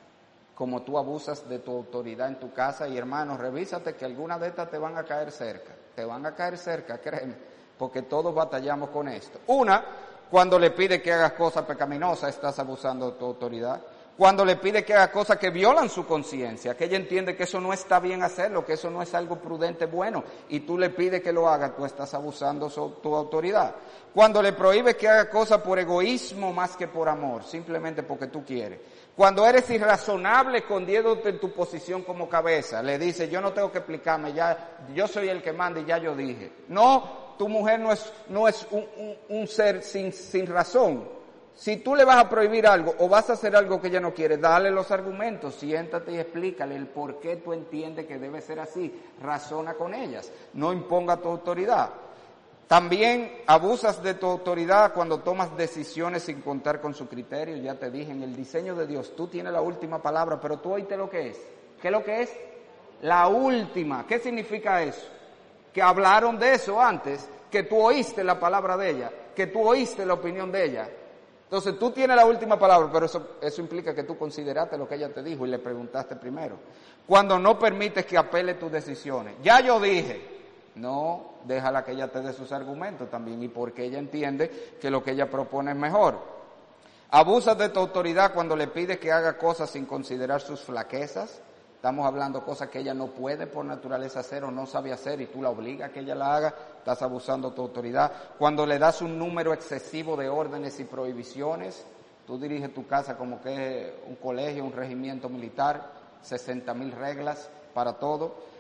[SPEAKER 1] como tú abusas de tu autoridad en tu casa. Y hermanos, revísate que algunas de estas te van a caer cerca, te van a caer cerca, créeme, porque todos batallamos con esto. Una, cuando le pide que hagas cosas pecaminosas, estás abusando de tu autoridad. Cuando le pide que haga cosas que violan su conciencia, que ella entiende que eso no está bien hacerlo, que eso no es algo prudente, bueno, y tú le pides que lo haga, tú estás abusando de tu autoridad. Cuando le prohíbes que haga cosas por egoísmo más que por amor, simplemente porque tú quieres. Cuando eres irrazonable escondiéndote en tu posición como cabeza, le dices, yo no tengo que explicarme, ya, yo soy el que manda y ya yo dije. No, tu mujer no es, no es un, un, un ser sin, sin razón. Si tú le vas a prohibir algo o vas a hacer algo que ella no quiere, dale los argumentos, siéntate y explícale el por qué tú entiendes que debe ser así. Razona con ellas, no imponga tu autoridad. También abusas de tu autoridad cuando tomas decisiones sin contar con su criterio. Ya te dije, en el diseño de Dios, tú tienes la última palabra, pero tú oíste lo que es. ¿Qué es lo que es? La última. ¿Qué significa eso? Que hablaron de eso antes, que tú oíste la palabra de ella, que tú oíste la opinión de ella. Entonces tú tienes la última palabra, pero eso, eso implica que tú consideraste lo que ella te dijo y le preguntaste primero. Cuando no permites que apele tus decisiones. Ya yo dije, no, déjala que ella te dé sus argumentos también y porque ella entiende que lo que ella propone es mejor. Abusas de tu autoridad cuando le pides que haga cosas sin considerar sus flaquezas. Estamos hablando de cosas que ella no puede por naturaleza hacer o no sabe hacer y tú la obligas a que ella la haga, estás abusando de tu autoridad. Cuando le das un número excesivo de órdenes y prohibiciones, tú diriges tu casa como que es un colegio, un regimiento militar, sesenta mil reglas para todo.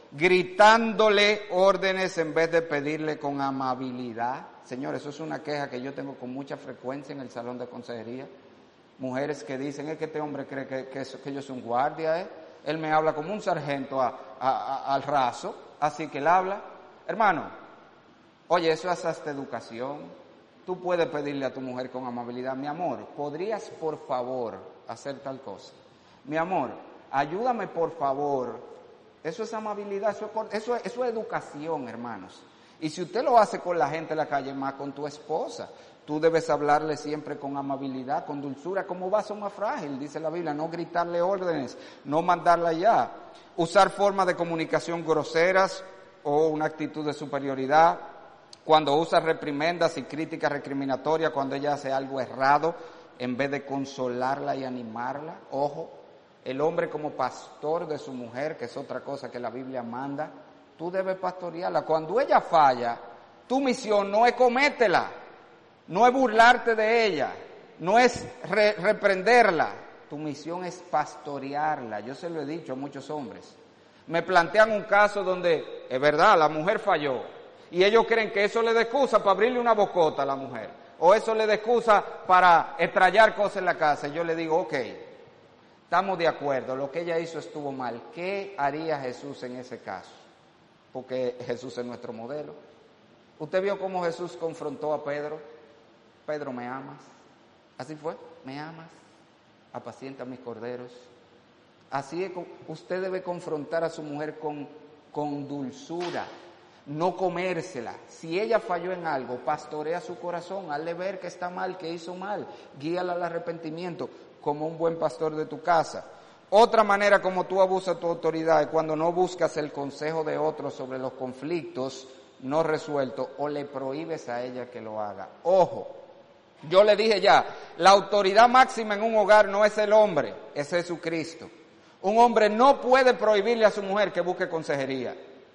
[SPEAKER 1] gritándole órdenes en vez de pedirle con amabilidad. Señor, eso es una queja que yo tengo con mucha frecuencia en el salón de consejería. Mujeres que dicen, es que este hombre cree que, que, que yo soy un guardia, ¿eh? Él me habla como un sargento a, a, a, al raso, así que él habla. Hermano, oye, eso es hasta educación. Tú puedes pedirle a tu mujer con amabilidad, mi amor, ¿podrías por favor hacer tal cosa? Mi amor, ayúdame por favor. Eso es amabilidad, eso es, eso, es, eso es educación, hermanos. Y si usted lo hace con la gente en la calle, más con tu esposa, tú debes hablarle siempre con amabilidad, con dulzura, como vaso más frágil, dice la Biblia, no gritarle órdenes, no mandarla ya, usar formas de comunicación groseras o una actitud de superioridad, cuando usa reprimendas y críticas recriminatorias, cuando ella hace algo errado, en vez de consolarla y animarla. Ojo, el hombre como pastor de su mujer, que es otra cosa que la Biblia manda, tú debes pastorearla. Cuando ella falla, tu misión no es comértela, no es burlarte de ella, no es re- reprenderla. Tu misión es pastorearla. Yo se lo he dicho a muchos hombres. Me plantean un caso donde, es verdad, la mujer falló, y ellos creen que eso le da excusa para abrirle una bocota a la mujer, o eso le da excusa para estrellar cosas en la casa. Y yo le digo, ok, estamos de acuerdo, lo que ella hizo estuvo mal. ¿Qué haría Jesús en ese caso? Porque Jesús es nuestro modelo. ¿Usted vio cómo Jesús confrontó a Pedro? Pedro, ¿me amas? Así fue, ¿me amas? Apacienta mis corderos. Así es, usted debe confrontar a su mujer con, con dulzura, no comérsela. Si ella falló en algo, pastorea su corazón, hazle ver que está mal, que hizo mal, guíala al arrepentimiento, como un buen pastor de tu casa. Otra manera como tú abusas tu autoridad es cuando no buscas el consejo de otros sobre los conflictos no resueltos o le prohíbes a ella que lo haga. Ojo, yo le dije ya, la autoridad máxima en un hogar no es el hombre, es Jesucristo. Un hombre no puede prohibirle a su mujer que busque consejería.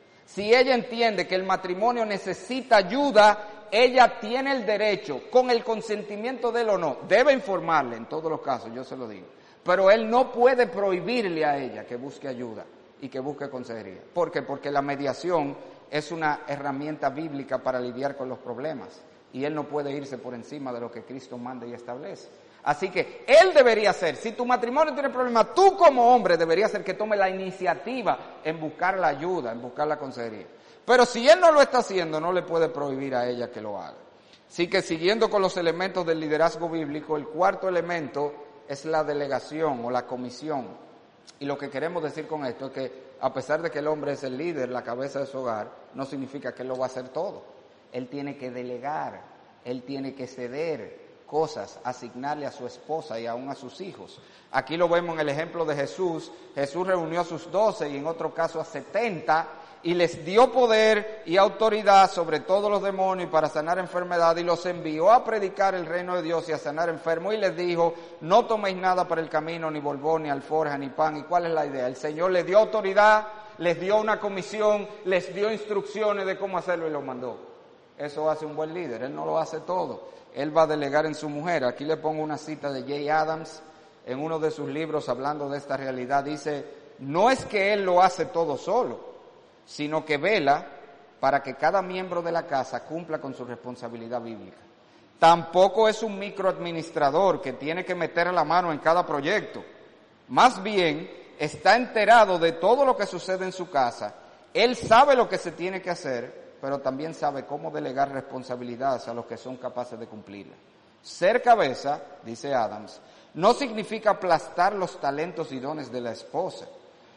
[SPEAKER 1] Si ella entiende que el matrimonio necesita ayuda, ella tiene el derecho, con el consentimiento de él o no, debe informarle en todos los casos, yo se lo digo. Pero él no puede prohibirle a ella que busque ayuda y que busque consejería. ¿Por qué? Porque la mediación es una herramienta bíblica para lidiar con los problemas. Y él no puede irse por encima de lo que Cristo manda y establece. Así que él debería ser, si tu matrimonio tiene problemas, tú como hombre deberías ser que tome la iniciativa en buscar la ayuda, en buscar la consejería. Pero si él no lo está haciendo, no le puede prohibir a ella que lo haga. Así que siguiendo con los elementos del liderazgo bíblico, el cuarto elemento es la delegación o la comisión. Y lo que queremos decir con esto es que a pesar de que el hombre es el líder, la cabeza de su hogar, no significa que él lo va a hacer todo. Él tiene que delegar, él tiene que ceder cosas, asignarle a su esposa y aún a sus hijos. Aquí lo vemos en el ejemplo de Jesús. Jesús reunió a sus doce y en otro caso a setenta y les dio poder y autoridad sobre todos los demonios para sanar enfermedad y los envió a predicar el reino de Dios y a sanar enfermos y les dijo, no toméis nada para el camino, ni borbón, ni alforja, ni pan. ¿Y cuál es la idea? El Señor les dio autoridad, les dio una comisión, les dio instrucciones de cómo hacerlo y lo mandó. Eso hace un buen líder, él no lo hace todo. Él va a delegar en su mujer. Aquí le pongo una cita de Jay Adams en uno de sus libros hablando de esta realidad. Dice, no es que él lo hace todo solo, sino que vela para que cada miembro de la casa cumpla con su responsabilidad bíblica. Tampoco es un microadministrador que tiene que meter la mano en cada proyecto. Más bien, está enterado de todo lo que sucede en su casa. Él sabe lo que se tiene que hacer, pero también sabe cómo delegar responsabilidades a los que son capaces de cumplirla. Ser cabeza, dice Adams, no significa aplastar los talentos y dones de la esposa.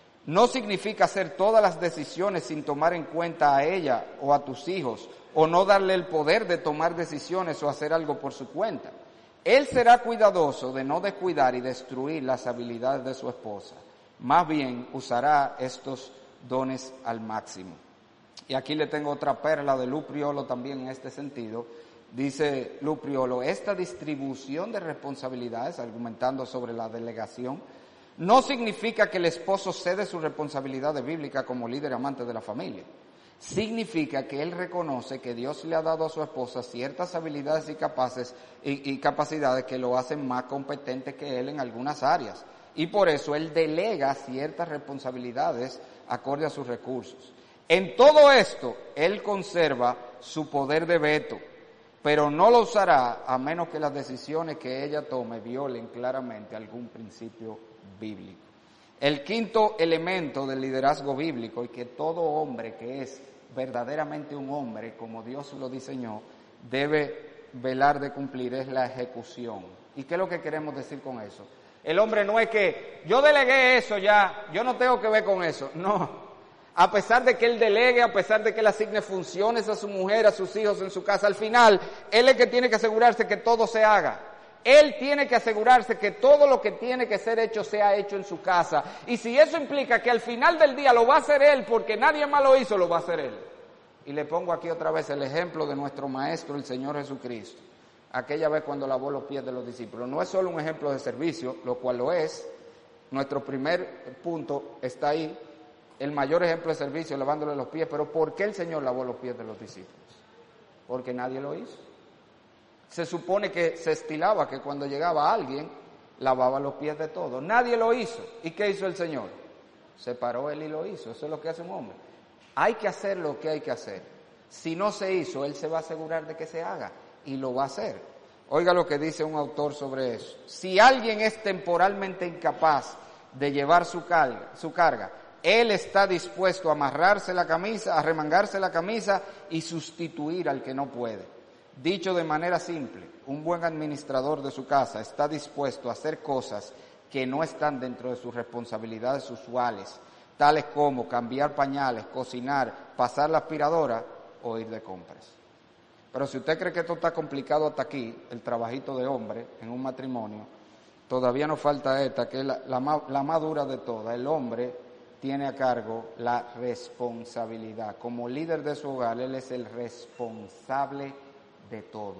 [SPEAKER 1] No significa hacer todas las decisiones sin tomar en cuenta a ella o a tus hijos, o no darle el poder de tomar decisiones o hacer algo por su cuenta. Él será cuidadoso de no descuidar y destruir las habilidades de su esposa. Más bien usará estos dones al máximo. Y aquí le tengo otra perla de Lou Priolo también en este sentido. Dice Lou Priolo, esta distribución de responsabilidades, argumentando sobre la delegación, no significa que el esposo cede su responsabilidad bíblica como líder amante de la familia. Significa que él reconoce que Dios le ha dado a su esposa ciertas habilidades y, capaces, y, y capacidades que lo hacen más competente que él en algunas áreas. Y por eso él delega ciertas responsabilidades acorde a sus recursos. En todo esto, él conserva su poder de veto, pero no lo usará a menos que las decisiones que ella tome violen claramente algún principio bíblico. El quinto elemento del liderazgo bíblico, y que todo hombre que es verdaderamente un hombre, como Dios lo diseñó, debe velar de cumplir, es la ejecución. ¿Y qué es lo que queremos decir con eso? El hombre no es que yo delegué eso ya, yo no tengo que ver con eso. No. A pesar de que él delegue, a pesar de que él asigne funciones a su mujer, a sus hijos en su casa, al final, él es el que tiene que asegurarse que todo se haga. Él tiene que asegurarse que todo lo que tiene que ser hecho sea hecho en su casa. Y si eso implica que al final del día lo va a hacer él porque nadie más lo hizo, lo va a hacer él. Y le pongo aquí otra vez el ejemplo de nuestro Maestro, el Señor Jesucristo. Aquella vez cuando lavó los pies de los discípulos. No es solo un ejemplo de servicio, lo cual lo es. Nuestro primer punto está ahí. El mayor ejemplo de servicio, lavándole los pies. Pero ¿por qué el Señor lavó los pies de los discípulos? Porque nadie lo hizo. Se supone que se estilaba que cuando llegaba alguien, lavaba los pies de todos. Nadie lo hizo. ¿Y qué hizo el Señor? Se paró él y lo hizo. Eso es lo que hace un hombre. Hay que hacer lo que hay que hacer. Si no se hizo, él se va a asegurar de que se haga. Y lo va a hacer. Oiga lo que dice un autor sobre eso. Si alguien es temporalmente incapaz de llevar su carga, su carga, él está dispuesto a amarrarse la camisa, a remangarse la camisa y sustituir al que no puede. Dicho de manera simple, un buen administrador de su casa está dispuesto a hacer cosas que no están dentro de sus responsabilidades usuales, tales como cambiar pañales, cocinar, pasar la aspiradora o ir de compras. Pero si usted cree que esto está complicado hasta aquí, el trabajito de hombre en un matrimonio, todavía nos falta esta, que es la, la, más, la más dura de todas. El hombre tiene a cargo la responsabilidad. Como líder de su hogar, él es el responsable de todo,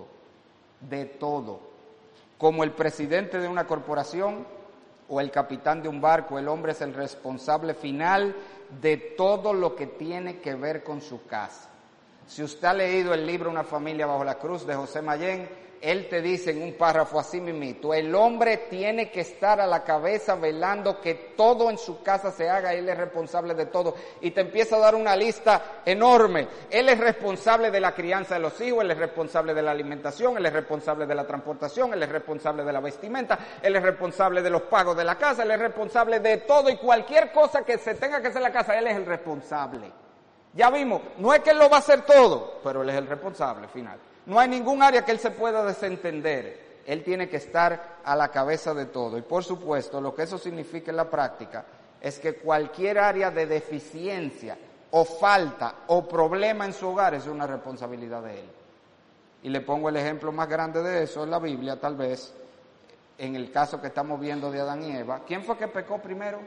[SPEAKER 1] de todo. Como el presidente de una corporación o el capitán de un barco, el hombre es el responsable final de todo lo que tiene que ver con su casa. Si usted ha leído el libro Una familia bajo la cruz de José Mayén, él te dice en un párrafo así mismito, el hombre tiene que estar a la cabeza velando que todo en su casa se haga, él es responsable de todo. Y te empieza a dar una lista enorme. Él es responsable de la crianza de los hijos, él es responsable de la alimentación, él es responsable de la transportación, él es responsable de la vestimenta, él es responsable de los pagos de la casa, él es responsable de todo y cualquier cosa que se tenga que hacer en la casa, él es el responsable. Ya vimos, no es que él lo va a hacer todo, pero él es el responsable final. No hay ningún área que él se pueda desentender. Él tiene que estar a la cabeza de todo. Y por supuesto, lo que eso significa en la práctica es que cualquier área de deficiencia o falta o problema en su hogar es una responsabilidad de él. Y le pongo el ejemplo más grande de eso en la Biblia, tal vez, en el caso que estamos viendo de Adán y Eva. ¿Quién fue que pecó primero?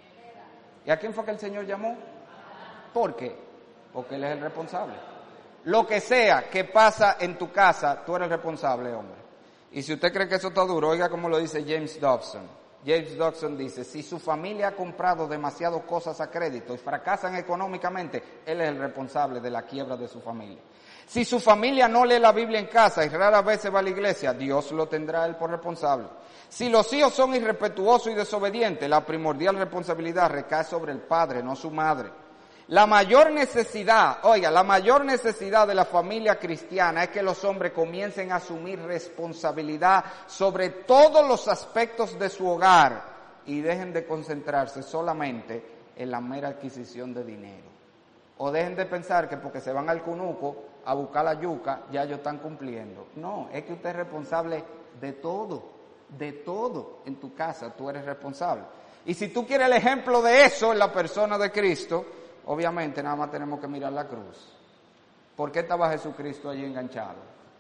[SPEAKER 1] ¿Y a quién fue que el Señor llamó? ¿Por qué? Porque él es el responsable. Lo que sea que pasa en tu casa, tú eres el responsable, hombre. Y si usted cree que eso está duro, oiga como lo dice James Dobson. James Dobson dice, si su familia ha comprado demasiadas cosas a crédito y fracasan económicamente, él es el responsable de la quiebra de su familia. Si su familia no lee la Biblia en casa y rara vez se va a la iglesia, Dios lo tendrá él por responsable. Si los hijos son irrespetuosos y desobedientes, la primordial responsabilidad recae sobre el padre, no su madre. La mayor necesidad, oiga, la mayor necesidad de la familia cristiana es que los hombres comiencen a asumir responsabilidad sobre todos los aspectos de su hogar y dejen de concentrarse solamente en la mera adquisición de dinero. O dejen de pensar que porque se van al cunuco a buscar la yuca, ya ellos están cumpliendo. No, es que usted es responsable de todo, de todo en tu casa, tú eres responsable. Y si tú quieres el ejemplo de eso en la persona de Cristo, obviamente nada más tenemos que mirar la cruz. ¿Por qué estaba Jesucristo allí enganchado?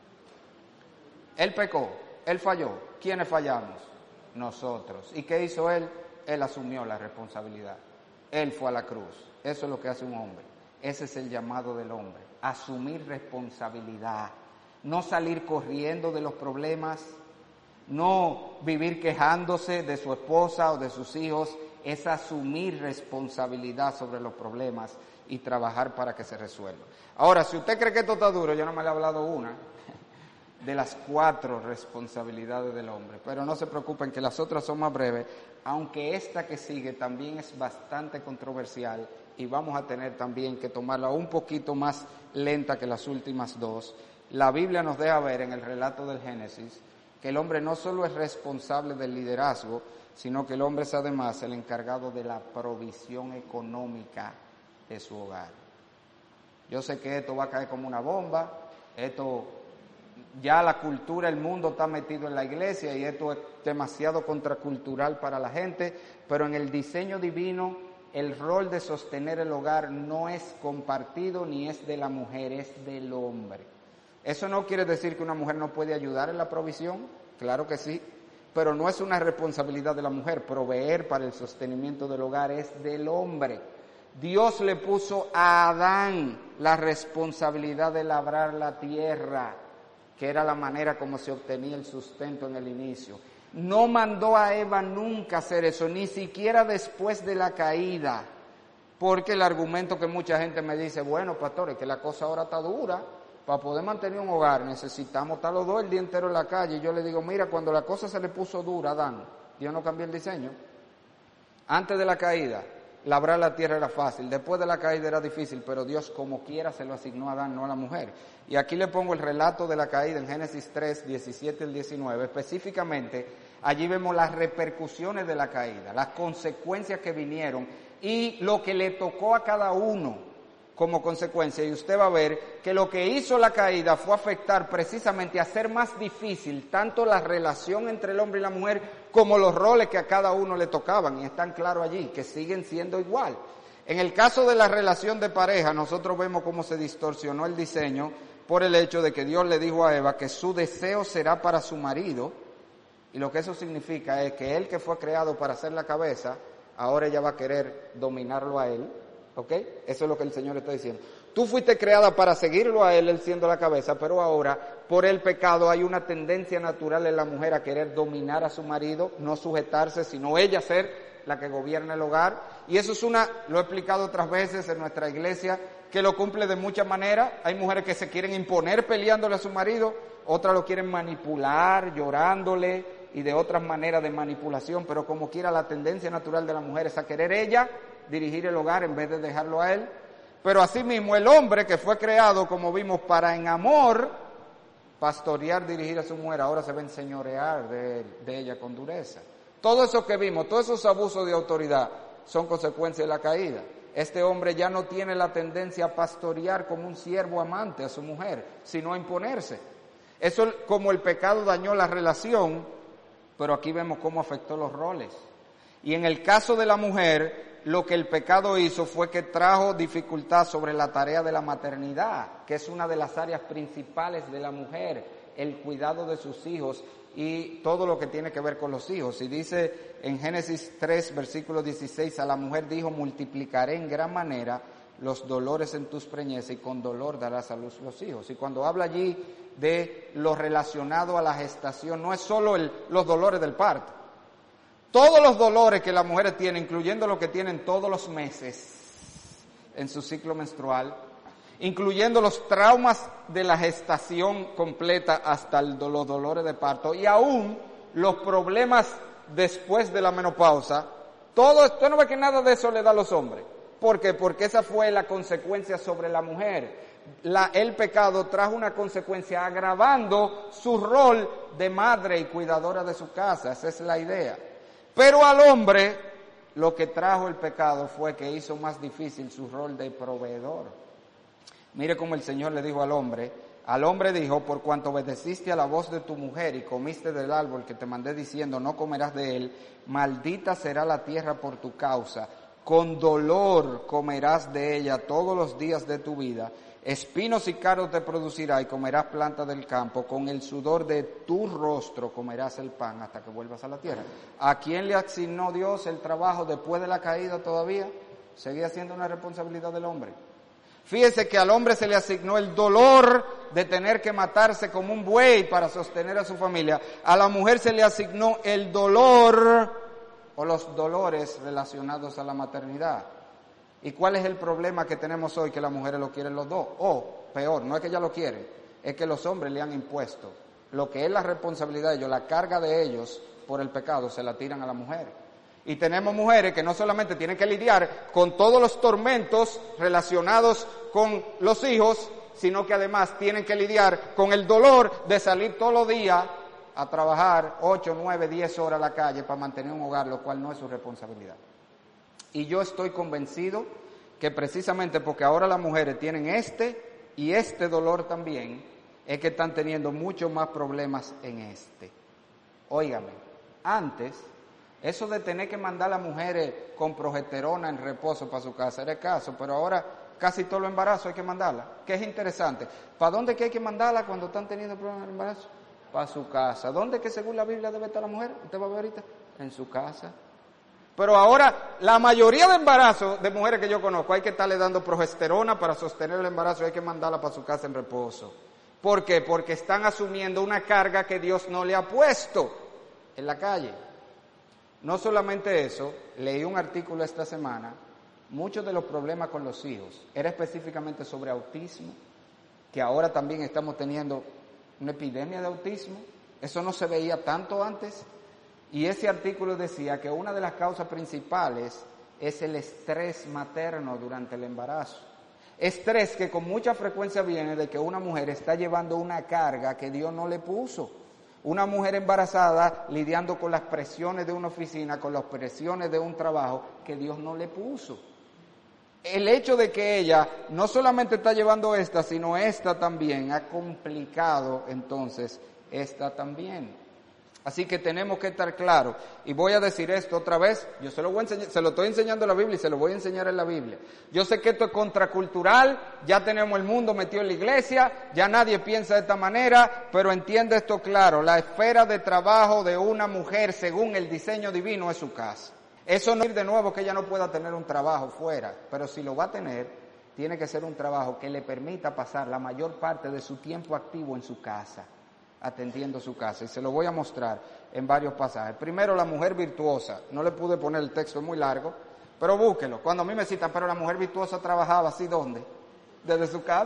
[SPEAKER 1] Él pecó, él falló. ¿Quiénes fallamos? Nosotros. ¿Y qué hizo él? Él asumió la responsabilidad. Él fue a la cruz. Eso es lo que hace un hombre. Ese es el llamado del hombre. Asumir responsabilidad. No salir corriendo de los problemas. No vivir quejándose de su esposa o de sus hijos. Es asumir responsabilidad sobre los problemas y trabajar para que se resuelvan. Ahora, si usted cree que esto está duro, yo no me le he hablado una de las cuatro responsabilidades del hombre, pero no se preocupen que las otras son más breves, aunque esta que sigue también es bastante controversial y vamos a tener también que tomarla un poquito más lenta que las últimas dos. La Biblia nos deja ver en el relato del Génesis que el hombre no solo es responsable del liderazgo, sino que el hombre es además el encargado de la provisión económica de su hogar. Yo sé que esto va a caer como una bomba, esto ya la cultura, el mundo está metido en la iglesia y esto es demasiado contracultural para la gente, pero en el diseño divino el rol de sostener el hogar no es compartido ni es de la mujer, es del hombre. Eso no quiere decir que una mujer no puede ayudar en la provisión, claro que sí, pero no es una responsabilidad de la mujer. Proveer para el sostenimiento del hogar es del hombre. Dios le puso a Adán la responsabilidad de labrar la tierra, que era la manera como se obtenía el sustento en el inicio. No mandó a Eva nunca hacer eso, ni siquiera después de la caída, porque el argumento que mucha gente me dice, bueno, pastor, es que la cosa ahora está dura, para poder mantener un hogar necesitamos estar los dos el día entero en la calle. Y yo le digo, mira, cuando la cosa se le puso dura a Adán, Dios no cambió el diseño. Antes de la caída, labrar la tierra era fácil, después de la caída era difícil, pero Dios como quiera se lo asignó a Adán, no a la mujer. Y aquí le pongo el relato de la caída en Génesis tres, diecisiete al diecinueve. Específicamente, allí vemos las repercusiones de la caída, las consecuencias que vinieron y lo que le tocó a cada uno como consecuencia. Y usted va a ver que lo que hizo la caída fue afectar precisamente a hacer más difícil tanto la relación entre el hombre y la mujer como los roles que a cada uno le tocaban, y están claros allí, que siguen siendo igual. En el caso de la relación de pareja, nosotros vemos cómo se distorsionó el diseño por el hecho de que Dios le dijo a Eva que su deseo será para su marido, y lo que eso significa es que él, que fue creado para ser la cabeza, ahora ella va a querer dominarlo a él. ¿Ok? Eso es lo que el Señor está diciendo. Tú fuiste creada para seguirlo a Él, Él siendo la cabeza, pero ahora, por el pecado, hay una tendencia natural en la mujer a querer dominar a su marido, no sujetarse, sino ella ser la que gobierna el hogar. Y eso es una, lo he explicado otras veces en nuestra iglesia, que lo cumple de muchas maneras. Hay mujeres que se quieren imponer peleándole a su marido, otras lo quieren manipular, llorándole, y de otras maneras de manipulación, pero como quiera la tendencia natural de la mujer es a querer ella dirigir el hogar en vez de dejarlo a él. Pero asimismo el hombre, que fue creado, como vimos, para en amor pastorear, dirigir a su mujer, ahora se va a enseñorear de, de ella con dureza. Todo eso que vimos, todos esos abusos de autoridad son consecuencia de la caída. Este hombre ya no tiene la tendencia a pastorear como un siervo amante a su mujer, sino a imponerse. Eso, como el pecado dañó la relación, pero aquí vemos cómo afectó los roles. Y en el caso de la mujer, lo que el pecado hizo fue que trajo dificultad sobre la tarea de la maternidad, que es una de las áreas principales de la mujer, el cuidado de sus hijos y todo lo que tiene que ver con los hijos. Y dice en Génesis tres, versículo dieciséis, a la mujer dijo, multiplicaré en gran manera los dolores en tus preñeces y con dolor darás a luz los hijos. Y cuando habla allí de lo relacionado a la gestación, no es solo el, los dolores del parto. Todos los dolores que las mujeres tienen, incluyendo los que tienen todos los meses en su ciclo menstrual, incluyendo los traumas de la gestación completa hasta el, los dolores de parto y aún los problemas después de la menopausa, todo esto no ve que nada de eso le da a los hombres. ¿Por qué? Porque esa fue la consecuencia sobre la mujer. La, el pecado trajo una consecuencia agravando su rol de madre y cuidadora de su casa. Esa es la idea. Pero al hombre lo que trajo el pecado fue que hizo más difícil su rol de proveedor. Mire cómo el Señor le dijo al hombre, al hombre dijo, por cuanto obedeciste a la voz de tu mujer y comiste del árbol que te mandé diciendo, no comerás de él, maldita será la tierra por tu causa, con dolor comerás de ella todos los días de tu vida, espinos y cardos te producirá y comerás plantas del campo, con el sudor de tu rostro comerás el pan hasta que vuelvas a la tierra. ¿A quién le asignó Dios el trabajo después de la caída todavía? Seguía siendo una responsabilidad del hombre. Fíjese que al hombre se le asignó el dolor de tener que matarse como un buey para sostener a su familia. A la mujer se le asignó el dolor o los dolores relacionados a la maternidad. ¿Y cuál es el problema que tenemos hoy? Que las mujeres lo quieren los dos. O, peor, no es que ellas lo quieren, es que los hombres le han impuesto lo que es la responsabilidad de ellos, la carga de ellos por el pecado, se la tiran a la mujer. Y tenemos mujeres que no solamente tienen que lidiar con todos los tormentos relacionados con los hijos, sino que además tienen que lidiar con el dolor de salir todos los días a trabajar ocho, nueve, diez horas a la calle para mantener un hogar, lo cual no es su responsabilidad. Y yo estoy convencido que precisamente porque ahora las mujeres tienen este y este dolor también, es que están teniendo muchos más problemas en este. Óigame, antes, eso de tener que mandar a las mujeres con progesterona en reposo para su casa era escaso, pero ahora casi todo los embarazos hay que mandarla, que es interesante. ¿Para dónde que hay que mandarla cuando están teniendo problemas de embarazo? Para su casa. ¿Dónde que según la Biblia debe estar la mujer? Usted va a ver ahorita, en su casa. Pero ahora, la mayoría de embarazos de mujeres que yo conozco, hay que estarle dando progesterona para sostener el embarazo y hay que mandarla para su casa en reposo. ¿Por qué? Porque están asumiendo una carga que Dios no le ha puesto en la calle. No solamente eso, leí un artículo esta semana, muchos de los problemas con los hijos, era específicamente sobre autismo, que ahora también estamos teniendo una epidemia de autismo, eso no se veía tanto antes, y ese artículo decía que una de las causas principales es el estrés materno durante el embarazo. Estrés que con mucha frecuencia viene de que una mujer está llevando una carga que Dios no le puso. Una mujer embarazada lidiando con las presiones de una oficina, con las presiones de un trabajo que Dios no le puso. El hecho de que ella no solamente está llevando esta, sino esta también, ha complicado entonces esta también. Así que tenemos que estar claros. Y voy a decir esto otra vez, yo se lo voy a enseñar, se lo estoy enseñando en la Biblia y se lo voy a enseñar en la Biblia. Yo sé que esto es contracultural, ya tenemos el mundo metido en la iglesia, ya nadie piensa de esta manera, pero entiende esto claro, la esfera de trabajo de una mujer según el diseño divino es su casa. Eso no es de nuevo que ella no pueda tener un trabajo fuera, pero si lo va a tener, tiene que ser un trabajo que le permita pasar la mayor parte de su tiempo activo en su casa, atendiendo su casa, y se lo voy a mostrar en varios pasajes. Primero, la mujer virtuosa. No le pude poner el texto, es muy largo, pero búsquelo. Cuando a mí me citan, pero la mujer virtuosa trabajaba así, ¿dónde? Desde su casa.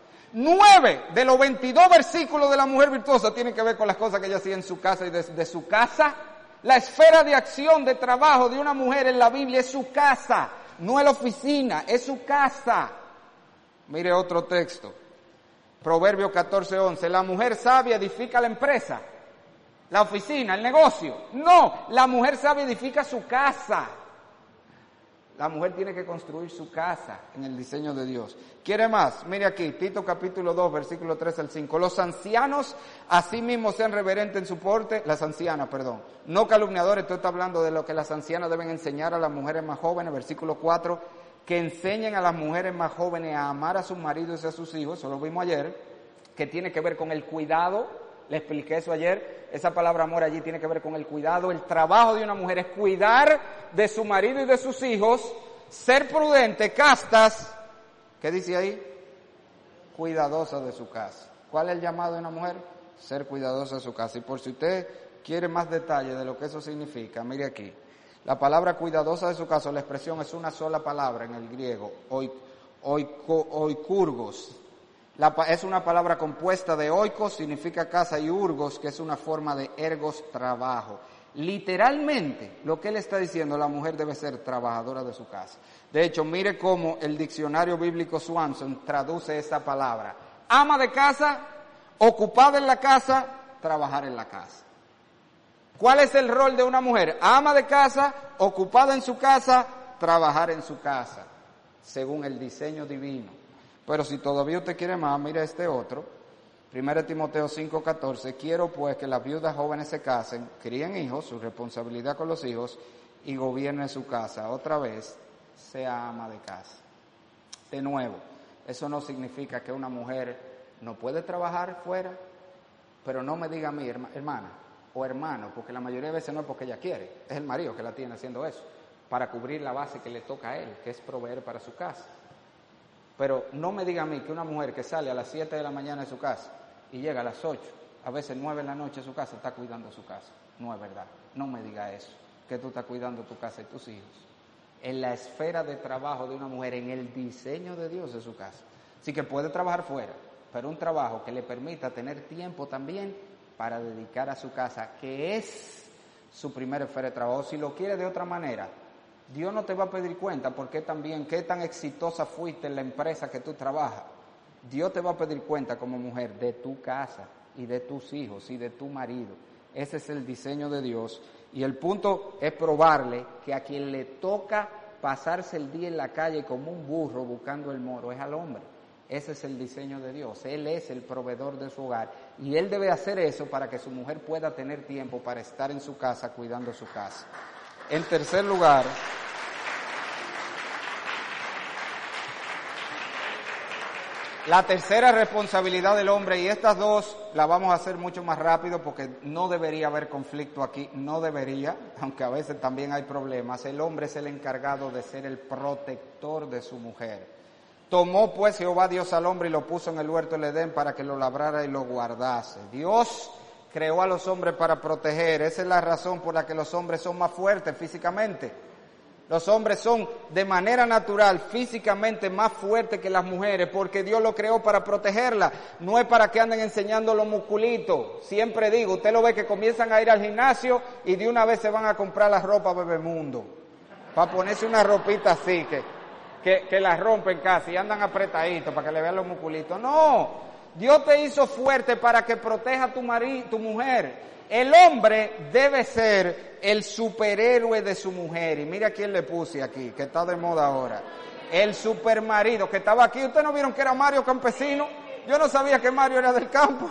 [SPEAKER 1] Nueve de los veintidós versículos de la mujer virtuosa tienen que ver con las cosas que ella hacía en su casa y desde su casa. La esfera de acción, de trabajo de una mujer en la Biblia es su casa, no es la oficina, es su casa. Mire otro texto. Proverbio catorce once, la mujer sabia edifica la empresa, la oficina, el negocio. No, la mujer sabia edifica su casa. La mujer tiene que construir su casa en el diseño de Dios. ¿Quiere más? Mire aquí, Tito capítulo dos, versículo tres al cinco. Los ancianos asimismo sean reverentes en su porte, las ancianas, perdón, no calumniadores. Esto está hablando de lo que las ancianas deben enseñar a las mujeres más jóvenes, versículo cuatro, que enseñen a las mujeres más jóvenes a amar a sus maridos y a sus hijos, eso lo vimos ayer, que tiene que ver con el cuidado, le expliqué eso ayer, esa palabra amor allí tiene que ver con el cuidado, el trabajo de una mujer es cuidar de su marido y de sus hijos, ser prudente, castas, ¿qué dice ahí? Cuidadosa de su casa. ¿Cuál es el llamado de una mujer? Ser cuidadosa de su casa. Y por si usted quiere más detalles de lo que eso significa, mire aquí. La palabra cuidadosa de su casa, la expresión es una sola palabra en el griego, oikurgos. La, es una palabra compuesta de oikos, significa casa, y urgos, que es una forma de ergos, trabajo. Literalmente, lo que él está diciendo, la mujer debe ser trabajadora de su casa. De hecho, mire cómo el diccionario bíblico Swanson traduce esa palabra. Ama de casa, ocupada en la casa, trabajar en la casa. ¿Cuál es el rol de una mujer? Ama de casa, ocupada en su casa, trabajar en su casa, según el diseño divino. Pero si todavía usted quiere más, mire este otro. primero Timoteo cinco catorce. Quiero pues que las viudas jóvenes se casen, críen hijos, su responsabilidad con los hijos, y gobiernen su casa. Otra vez, sea ama de casa. De nuevo, eso no significa que una mujer no puede trabajar fuera, pero no me diga a mí, hermana o hermano, porque la mayoría de veces no es porque ella quiere, es el marido que la tiene haciendo eso, para cubrir la base que le toca a él, que es proveer para su casa. Pero no me diga a mí que una mujer que sale a las siete de la mañana de su casa y llega a las ocho, a veces nueve de la noche a su casa, está cuidando su casa. No es verdad. No me diga eso, que tú estás cuidando tu casa y tus hijos. En la esfera de trabajo de una mujer, en el diseño de Dios de su casa. Así que puede trabajar fuera, pero un trabajo que le permita tener tiempo también para dedicar a su casa, que es su primera esfera de trabajo. Si lo quiere de otra manera, Dios no te va a pedir cuenta porque también qué tan exitosa fuiste en la empresa que tú trabajas. Dios te va a pedir cuenta como mujer de tu casa y de tus hijos y de tu marido. Ese es el diseño de Dios. Y el punto es probarle que a quien le toca pasarse el día en la calle como un burro buscando el moro es al hombre. Ese es el diseño de Dios. Él es el proveedor de su hogar. Y él debe hacer eso para que su mujer pueda tener tiempo para estar en su casa cuidando su casa. En tercer lugar, la tercera responsabilidad del hombre, y estas dos las vamos a hacer mucho más rápido porque no debería haber conflicto aquí, no debería, aunque a veces también hay problemas. El hombre es el encargado de ser el protector de su mujer. Tomó pues Jehová Dios al hombre y lo puso en el huerto del Edén para que lo labrara y lo guardase. Dios creó a los hombres para proteger. Esa es la razón por la que los hombres son más fuertes físicamente. Los hombres son de manera natural, físicamente más fuertes que las mujeres, porque Dios lo creó para protegerla. No es para que anden enseñando los musculitos. Siempre digo, usted lo ve que comienzan a ir al gimnasio y de una vez se van a comprar la ropa Bebemundo. Para ponerse una ropita así, que, que, que la rompen casi y andan apretaditos para que le vean los musculitos. No, Dios te hizo fuerte para que proteja a tu marido, tu mujer. El hombre debe ser el superhéroe de su mujer. Y mira quién le puse aquí, que está de moda ahora. El supermarido que estaba aquí. ¿Ustedes no vieron que era Mario Campesino? Yo no sabía que Mario era del campo.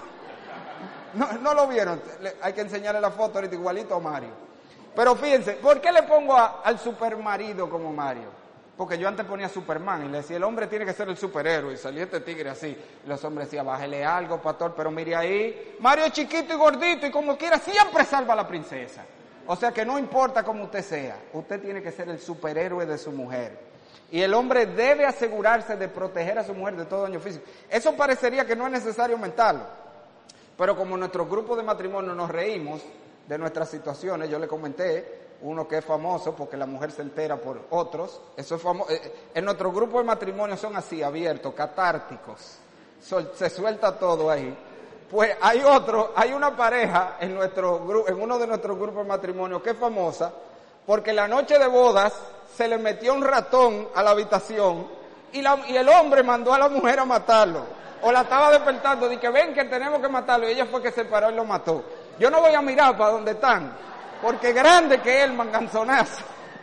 [SPEAKER 1] No, no lo vieron. Le, hay que enseñarle la foto ahorita igualito a Mario. Pero fíjense, ¿por qué le pongo a, al supermarido como Mario? Porque yo antes ponía Superman y le decía, el hombre tiene que ser el superhéroe. Y salía este tigre así. Y los hombres decían, bájele algo, pastor, pero mire ahí. Mario es chiquito y gordito y como quiera siempre salva a la princesa. O sea que no importa cómo usted sea. Usted tiene que ser el superhéroe de su mujer. Y el hombre debe asegurarse de proteger a su mujer de todo daño físico. Eso parecería que no es necesario aumentarlo. Pero como en nuestro grupo de matrimonio nos reímos de nuestras situaciones, yo le comenté, uno que es famoso porque la mujer se entera por otros, eso es famoso. En nuestro grupo de matrimonio son así, abiertos, catárticos, se suelta todo ahí. Pues hay otro, hay una pareja en nuestro grupo, en uno de nuestros grupos de matrimonio que es famosa porque la noche de bodas se le metió un ratón a la habitación y, la, y el hombre mandó a la mujer a matarlo. O la estaba despertando, dije, ven que tenemos que matarlo, y ella fue que se paró y lo mató. Yo no voy a mirar para dónde están, porque grande que es el manganzonazo.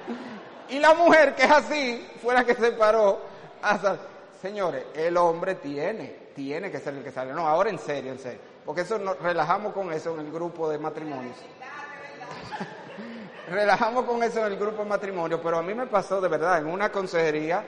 [SPEAKER 1] Y la mujer que es así, fue la que se paró. Hasta... Señores, el hombre tiene, tiene que ser el que sale. No, ahora en serio, en serio. Porque eso nos relajamos con eso en el grupo de matrimonios. Relajamos con eso en el grupo de matrimonio, pero a mí me pasó de verdad en una consejería,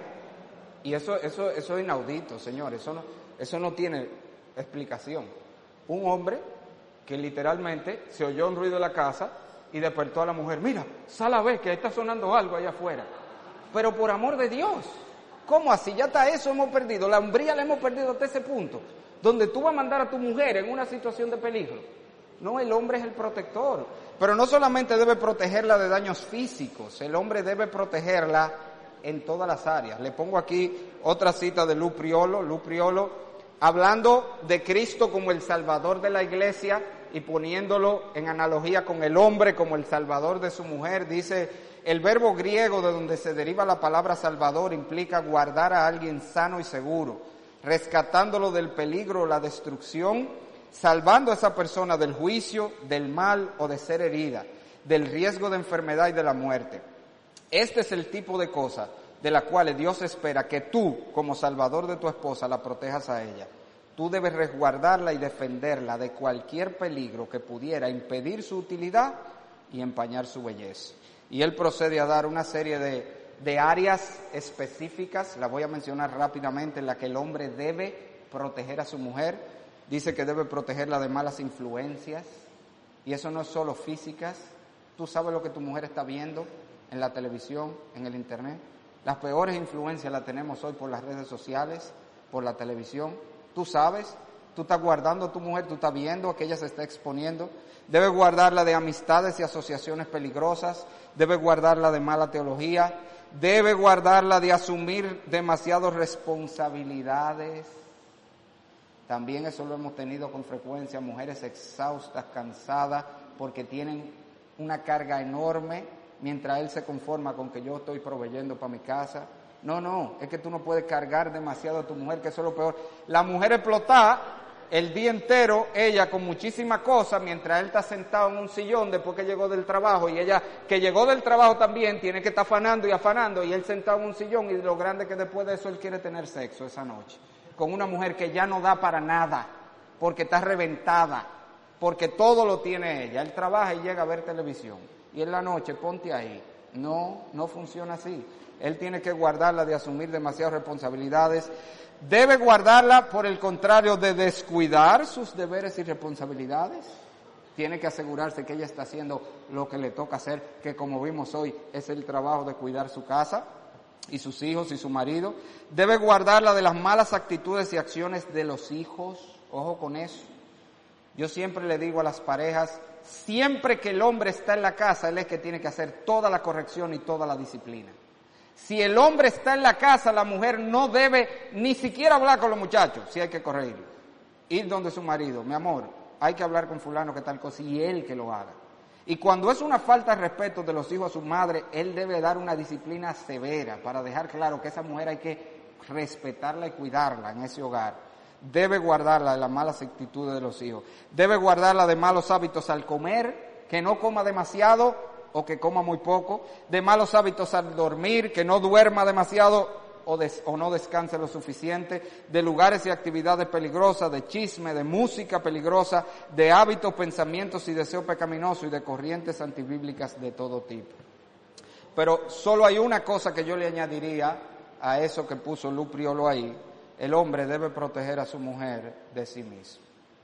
[SPEAKER 1] y eso, eso, eso es inaudito, señores, eso no, eso no tiene explicación. Un hombre que literalmente se oyó un ruido en la casa y despertó a la mujer, mira, sal a ver que está sonando algo allá afuera. Pero por amor de Dios, ¿cómo así? Ya está eso, hemos perdido, la hombría la hemos perdido hasta ese punto, donde tú vas a mandar a tu mujer en una situación de peligro. No, el hombre es el protector, pero no solamente debe protegerla de daños físicos, el hombre debe protegerla en todas las áreas. Le pongo aquí otra cita de Lou Priolo, Lou Priolo, hablando de Cristo como el Salvador de la Iglesia y poniéndolo en analogía con el hombre como el Salvador de su mujer, dice, el verbo griego de donde se deriva la palabra Salvador implica guardar a alguien sano y seguro, rescatándolo del peligro o la destrucción, salvando a esa persona del juicio, del mal o de ser herida, del riesgo de enfermedad y de la muerte. Este es el tipo de cosas de las cuales Dios espera que tú, como salvador de tu esposa, la protejas a ella. Tú debes resguardarla y defenderla de cualquier peligro que pudiera impedir su utilidad y empañar su belleza. Y él procede a dar una serie de, de áreas específicas, las voy a mencionar rápidamente, en las que el hombre debe proteger a su mujer. Dice que debe protegerla de malas influencias, y eso no es solo físicas. Tú sabes lo que tu mujer está viendo en la televisión, en el internet. Las peores influencias las tenemos hoy por las redes sociales, por la televisión. Tú sabes, tú estás guardando a tu mujer, tú estás viendo que ella se está exponiendo. Debes guardarla de amistades y asociaciones peligrosas, debes guardarla de mala teología, debes guardarla de asumir demasiadas responsabilidades. También eso lo hemos tenido con frecuencia, mujeres exhaustas, cansadas, porque tienen una carga enorme, mientras él se conforma con que yo estoy proveyendo para mi casa. No, no, es que tú no puedes cargar demasiado a tu mujer, que eso es lo peor. La mujer explotada el día entero, ella con muchísimas cosas, mientras él está sentado en un sillón después que llegó del trabajo, y ella que llegó del trabajo también tiene que estar afanando y afanando, y él sentado en un sillón, y lo grande que después de eso él quiere tener sexo esa noche, con una mujer que ya no da para nada, porque está reventada, porque todo lo tiene ella. Él trabaja y llega a ver televisión, y en la noche ponte ahí. No, no funciona así. Él tiene que guardarla de asumir demasiadas responsabilidades. Debe guardarla, por el contrario, de descuidar sus deberes y responsabilidades. Tiene que asegurarse que ella está haciendo lo que le toca hacer, que como vimos hoy es el trabajo de cuidar su casa y sus hijos y su marido. Debe guardarla de las malas actitudes y acciones de los hijos. Ojo con eso. Yo siempre le digo a las parejas, siempre que el hombre está en la casa, él es que tiene que hacer toda la corrección y toda la disciplina. Si el hombre está en la casa, la mujer no debe ni siquiera hablar con los muchachos, si hay que corregirlo. Ir donde su marido, mi amor, hay que hablar con fulano que tal cosa, y él que lo haga. Y cuando es una falta de respeto de los hijos a su madre, él debe dar una disciplina severa para dejar claro que esa mujer hay que respetarla y cuidarla en ese hogar. Debe guardarla de las malas actitudes de los hijos. Debe guardarla de malos hábitos al comer, que no coma demasiado o que coma muy poco, de malos hábitos al dormir, que no duerma demasiado o, des, o no descanse lo suficiente, de lugares y actividades peligrosas, de chisme, de música peligrosa, de hábitos, pensamientos y deseos pecaminosos y de corrientes antibíblicas de todo tipo. Pero solo hay una cosa que yo le añadiría a eso que puso Lu Priolo ahí: el hombre debe proteger a su mujer de sí mismo.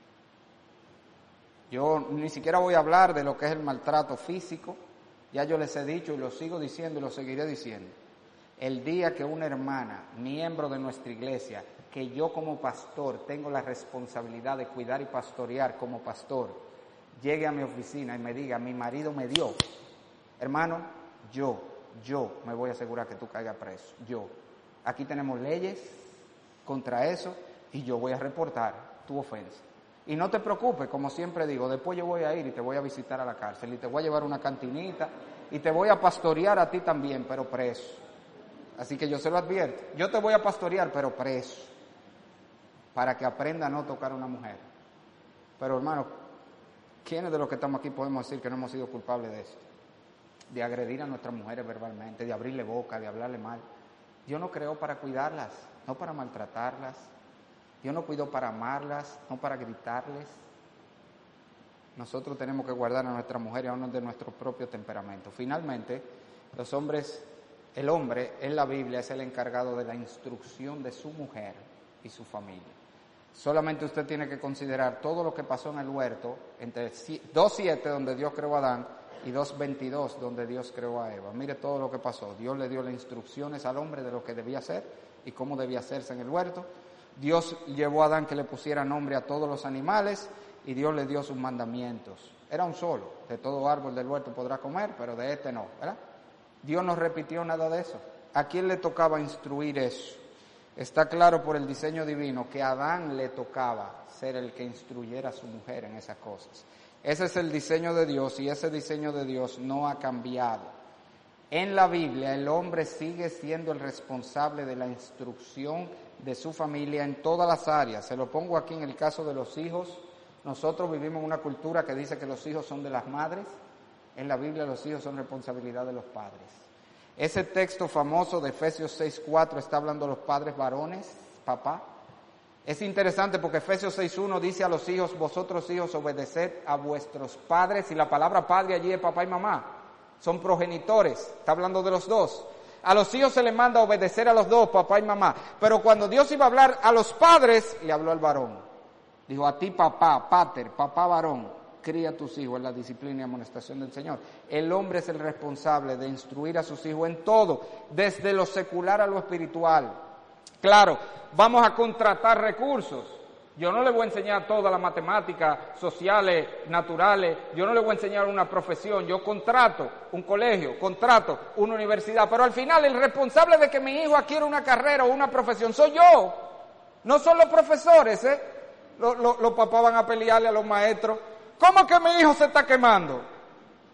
[SPEAKER 1] Yo ni siquiera voy a hablar de lo que es el maltrato físico. Ya yo les he dicho y lo sigo diciendo y lo seguiré diciendo. El día que una hermana, miembro de nuestra iglesia, que yo como pastor tengo la responsabilidad de cuidar y pastorear como pastor, llegue a mi oficina y me diga, mi marido me dio, hermano, yo, yo me voy a asegurar que tú caigas preso, yo. Aquí tenemos leyes contra eso y yo voy a reportar tu ofensa. Y no te preocupes, como siempre digo, después yo voy a ir y te voy a visitar a la cárcel y te voy a llevar una cantinita y te voy a pastorear a ti también, pero preso. Así que yo se lo advierto, yo te voy a pastorear, pero preso, para que aprenda a no tocar a una mujer. Pero hermano, ¿quiénes de los que estamos aquí podemos decir que no hemos sido culpables de esto? De agredir a nuestras mujeres verbalmente, de abrirle boca, de hablarle mal. Dios nos creó para cuidarlas, no para maltratarlas. Dios nos cuidó para amarlas, no para gritarles. Nosotros tenemos que guardar a nuestras mujeres aún de nuestro propio temperamento. Finalmente, los hombres, el hombre en la Biblia es el encargado de la instrucción de su mujer y su familia. Solamente usted tiene que considerar todo lo que pasó en el huerto, entre dos siete donde Dios creó a Adán y dos veintidós donde Dios creó a Eva. Mire todo lo que pasó. Dios le dio las instrucciones al hombre de lo que debía hacer y cómo debía hacerse en el huerto. Dios llevó a Adán que le pusiera nombre a todos los animales y Dios le dio sus mandamientos. Era un solo, de todo árbol del huerto podrá comer, pero de este no, ¿verdad? Dios no repitió nada de eso. ¿A quién le tocaba instruir eso? Está claro por el diseño divino que a Adán le tocaba ser el que instruyera a su mujer en esas cosas. Ese es el diseño de Dios y ese diseño de Dios no ha cambiado. En la Biblia el hombre sigue siendo el responsable de la instrucción de su familia en todas las áreas. Se lo pongo aquí en el caso de los hijos. Nosotros vivimos en una cultura que dice que los hijos son de las madres. En la Biblia los hijos son responsabilidad de los padres. Ese texto famoso de Efesios seis cuatro está hablando de los padres varones, papá. Es interesante porque Efesios seis uno dice a los hijos, vosotros hijos obedeced a vuestros padres, y la palabra padre allí es papá y mamá. Son progenitores, está hablando de los dos. A los hijos se les manda obedecer a los dos, papá y mamá. Pero cuando Dios iba a hablar a los padres, le habló al varón. Dijo, a ti papá, pater, papá varón, cría a tus hijos en la disciplina y amonestación del Señor. El hombre es el responsable de instruir a sus hijos en todo, desde lo secular a lo espiritual. Claro, vamos a contratar recursos. Yo no le voy a enseñar todas las matemáticas sociales, naturales. Yo no le voy a enseñar una profesión. Yo contrato un colegio, contrato una universidad. Pero al final el responsable de que mi hijo adquiera una carrera o una profesión soy yo. No son los profesores, ¿eh? Los, los, los papás van a pelearle a los maestros. ¿Cómo que mi hijo se está quemando?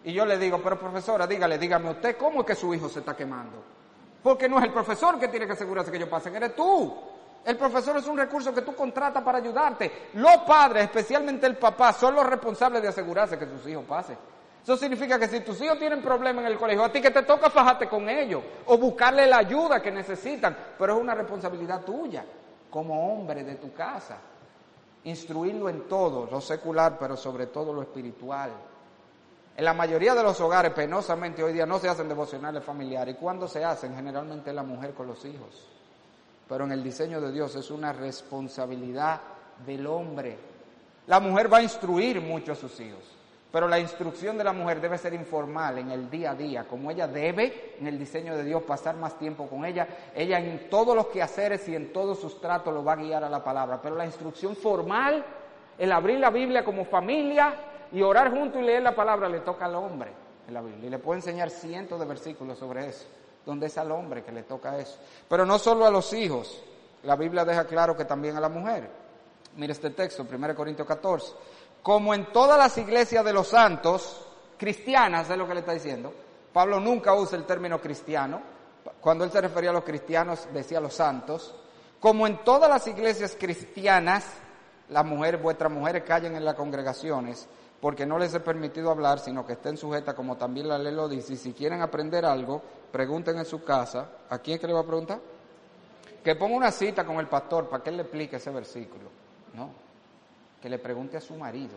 [SPEAKER 1] y yo le digo, pero profesora, dígale, dígame usted, ¿cómo es que su hijo se está quemando? Porque no es el profesor que tiene que asegurarse que ellos pasen, eres tú. El profesor es un recurso que tú contratas para ayudarte. Los padres, especialmente el papá, son los responsables de asegurarse que sus hijos pasen. Eso significa que si tus hijos tienen problemas en el colegio, a ti que te toca fajarte con ellos o buscarle la ayuda que necesitan, pero es una responsabilidad tuya como hombre de tu casa. Instruirlo en todo, lo secular, pero sobre todo lo espiritual. En la mayoría de los hogares, penosamente hoy día, no se hacen devocionales familiares. ¿Y cuando se hacen? Generalmente es la mujer con los hijos. Pero en el diseño de Dios es una responsabilidad del hombre. La mujer va a instruir mucho a sus hijos, pero la instrucción de la mujer debe ser informal, en el día a día, como ella debe, en el diseño de Dios, pasar más tiempo con ella. Ella en todos los quehaceres y en todos sus tratos lo va a guiar a la palabra, pero la instrucción formal, el abrir la Biblia como familia y orar juntos y leer la palabra, le toca al hombre en la Biblia. Y le puedo enseñar cientos de versículos sobre eso, donde es al hombre que le toca eso. Pero no solo a los hijos, la Biblia deja claro que también a la mujer. Mira este texto, primero Corintios catorce. Como en todas las iglesias de los santos, cristianas, es lo que le está diciendo. Pablo nunca usa el término cristiano. Cuando él se refería a los cristianos, decía los santos. Como en todas las iglesias cristianas, las mujeres, vuestras mujeres callen en las congregaciones, porque no les he permitido hablar, sino que estén sujetas, como también la ley lo dice. Y si quieren aprender algo, pregunten en su casa. ¿A quién es que le va a preguntar? Que ponga una cita con el pastor para que él le explique ese versículo. No, que le pregunte a su marido.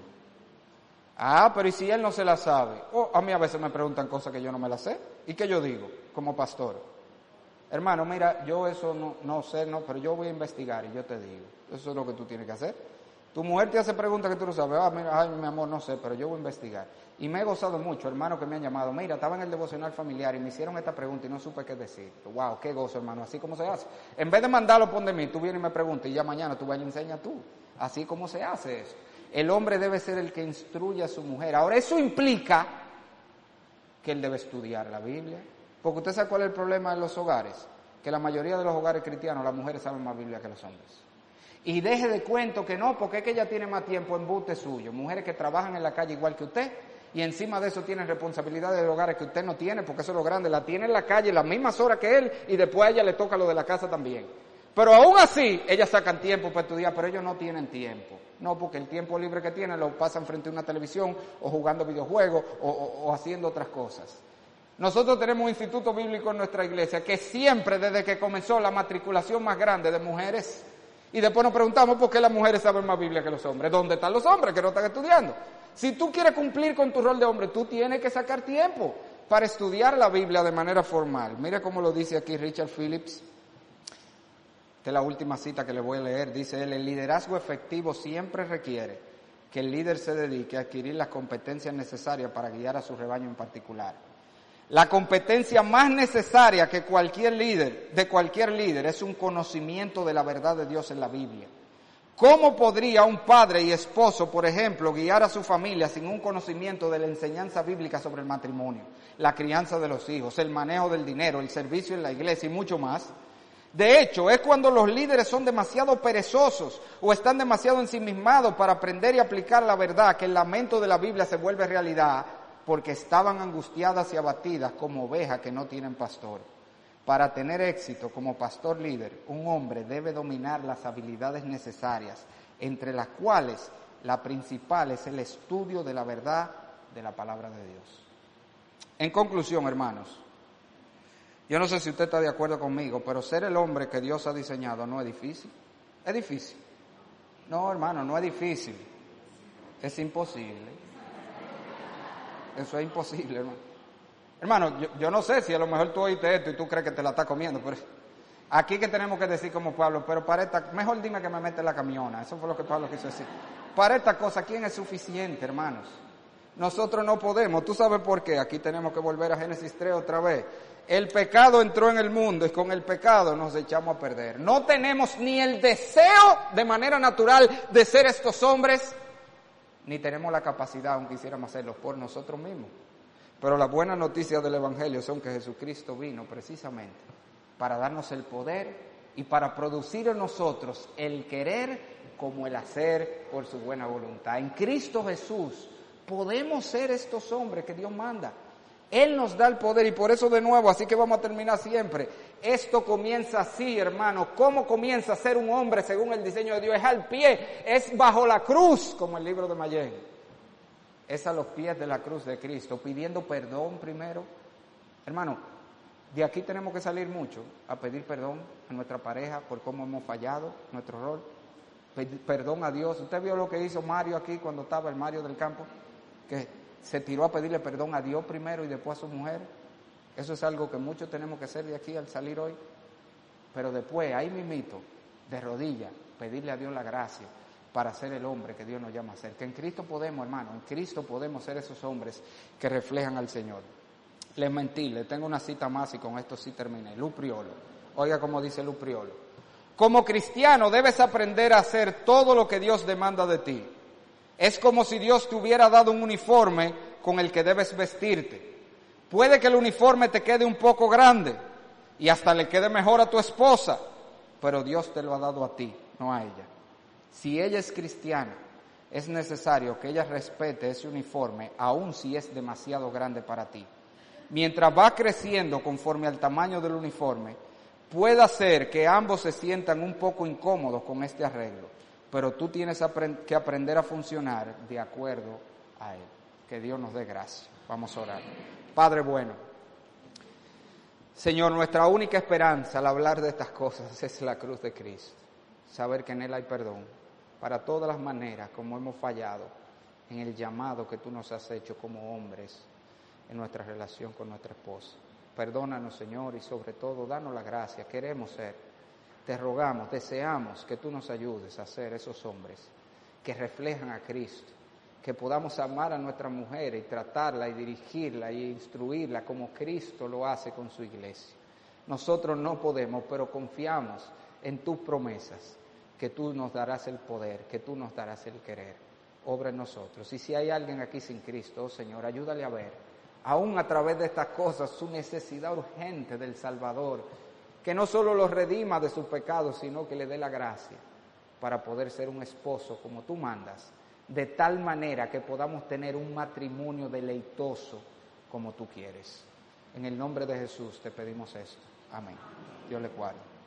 [SPEAKER 1] Ah, pero ¿y si él no se la sabe? Oh, a mí a veces me preguntan cosas que yo no me las sé. ¿Y qué yo digo como pastor? Hermano, mira, yo eso no, no sé, no, pero yo voy a investigar y yo te digo. Eso es lo que tú tienes que hacer. Tu mujer te hace preguntas que tú no sabes. Ah, mira, ay, mi amor, no sé, pero yo voy a investigar. Y me he gozado mucho, hermanos que me han llamado. Mira, estaba en el devocional familiar y me hicieron esta pregunta y no supe qué decir. Wow, qué gozo, hermano, así como se hace. En vez de mandarlo pon de mí, tú vienes y me preguntas y ya mañana tú vas y le enseñas tú. Así como se hace eso. El hombre debe ser el que instruye a su mujer. Ahora, eso implica que él debe estudiar la Biblia. Porque usted sabe cuál es el problema en los hogares. Que la mayoría de los hogares cristianos, las mujeres saben más Biblia que los hombres. Y deje de cuento que no, porque es que ella tiene más tiempo, embuste suyo. Mujeres que trabajan en la calle igual que usted, y encima de eso tienen responsabilidades de hogares que usted no tiene, porque eso es lo grande. La tiene en la calle las mismas horas que él, y después a ella le toca lo de la casa también. Pero aún así, ellas sacan tiempo para estudiar, pero ellos no tienen tiempo. No, porque el tiempo libre que tienen lo pasan frente a una televisión, o jugando videojuegos, o, o, o haciendo otras cosas. Nosotros tenemos un instituto bíblico en nuestra iglesia, que siempre, desde que comenzó la matriculación más grande de mujeres, y después nos preguntamos por qué las mujeres saben más Biblia que los hombres. ¿Dónde están los hombres que no están estudiando? Si tú quieres cumplir con tu rol de hombre, tú tienes que sacar tiempo para estudiar la Biblia de manera formal. Mira cómo lo dice aquí Richard Phillips. Esta es la última cita que le voy a leer. Dice él, el liderazgo efectivo siempre requiere que el líder se dedique a adquirir las competencias necesarias para guiar a su rebaño en particular. La competencia más necesaria que cualquier líder, de cualquier líder, es un conocimiento de la verdad de Dios en la Biblia. ¿Cómo podría un padre y esposo, por ejemplo, guiar a su familia sin un conocimiento de la enseñanza bíblica sobre el matrimonio, la crianza de los hijos, el manejo del dinero, el servicio en la iglesia y mucho más? De hecho, es cuando los líderes son demasiado perezosos o están demasiado ensimismados para aprender y aplicar la verdad que el lamento de la Biblia se vuelve realidad, porque estaban angustiadas y abatidas como ovejas que no tienen pastor. Para tener éxito como pastor líder, un hombre debe dominar las habilidades necesarias, entre las cuales la principal es el estudio de la verdad de la palabra de Dios. En conclusión, hermanos, yo no sé si usted está de acuerdo conmigo, pero ser el hombre que Dios ha diseñado no es difícil. ¿Es difícil? No, hermano, no es difícil. Es imposible. Eso es imposible, hermano. Hermano, yo, yo no sé si a lo mejor tú oíste esto y tú crees que te la estás comiendo, pero aquí que tenemos que decir como Pablo, pero para esta, mejor dime que me mete la camiona. Eso fue lo que Pablo quiso decir. Para esta cosa, ¿quién es suficiente, hermanos? Nosotros no podemos. ¿Tú sabes por qué? Aquí tenemos que volver a Génesis tres otra vez. El pecado entró en el mundo y con el pecado nos echamos a perder. No tenemos ni el deseo de manera natural de ser estos hombres, ni tenemos la capacidad, aunque quisiéramos hacerlo, por nosotros mismos. Pero las buenas noticias del Evangelio son que Jesucristo vino precisamente para darnos el poder y para producir en nosotros el querer como el hacer por su buena voluntad. En Cristo Jesús Podemos ser estos hombres que Dios manda. Él nos da el poder y por eso de nuevo, así que vamos a terminar siempre. Esto comienza así, hermano. ¿Cómo comienza a ser un hombre según el diseño de Dios? Es al pie, es bajo la cruz, como el libro de Mayén. Es a los pies de la cruz de Cristo, pidiendo perdón primero. Hermano, de aquí tenemos que salir mucho a pedir perdón a nuestra pareja por cómo hemos fallado nuestro rol. Pedir perdón a Dios. ¿Usted vio lo que hizo Mario aquí cuando estaba el Mario del campo? Que se tiró a pedirle perdón a Dios primero y después a su mujer. Eso es algo que muchos tenemos que hacer de aquí al salir hoy. Pero después, ahí mismito, de rodillas, pedirle a Dios la gracia para ser el hombre que Dios nos llama a ser. Que en Cristo podemos, hermano, en Cristo podemos ser esos hombres que reflejan al Señor. Les mentí, les tengo una cita más y con esto sí terminé. Lu Priolo. Oiga cómo dice Lu Priolo. Como cristiano debes aprender a hacer todo lo que Dios demanda de ti. Es como si Dios te hubiera dado un uniforme con el que debes vestirte. Puede que el uniforme te quede un poco grande y hasta le quede mejor a tu esposa, pero Dios te lo ha dado a ti, no a ella. Si ella es cristiana, es necesario que ella respete ese uniforme, aun si es demasiado grande para ti. Mientras va creciendo conforme al tamaño del uniforme, puede ser que ambos se sientan un poco incómodos con este arreglo, pero tú tienes que aprender a funcionar de acuerdo a él. Que Dios nos dé gracia. Vamos a orar. Padre bueno, Señor, nuestra única esperanza al hablar de estas cosas es la cruz de Cristo. Saber que en Él hay perdón para todas las maneras como hemos fallado en el llamado que tú nos has hecho como hombres en nuestra relación con nuestra esposa. Perdónanos, Señor, y sobre todo, danos la gracia. Queremos ser, te rogamos, deseamos que tú nos ayudes a ser esos hombres que reflejan a Cristo, que podamos amar a nuestra mujer y tratarla y dirigirla y instruirla como Cristo lo hace con su iglesia. Nosotros no podemos, pero confiamos en tus promesas, que tú nos darás el poder, que tú nos darás el querer. Obra en nosotros. Y si hay alguien aquí sin Cristo, oh Señor, ayúdale a ver, aún a través de estas cosas, su necesidad urgente del Salvador, que no solo los redima de sus pecados, sino que le dé la gracia para poder ser un esposo como tú mandas, de tal manera que podamos tener un matrimonio deleitoso como tú quieres. En el nombre de Jesús te pedimos esto. Amén. Dios le guarde.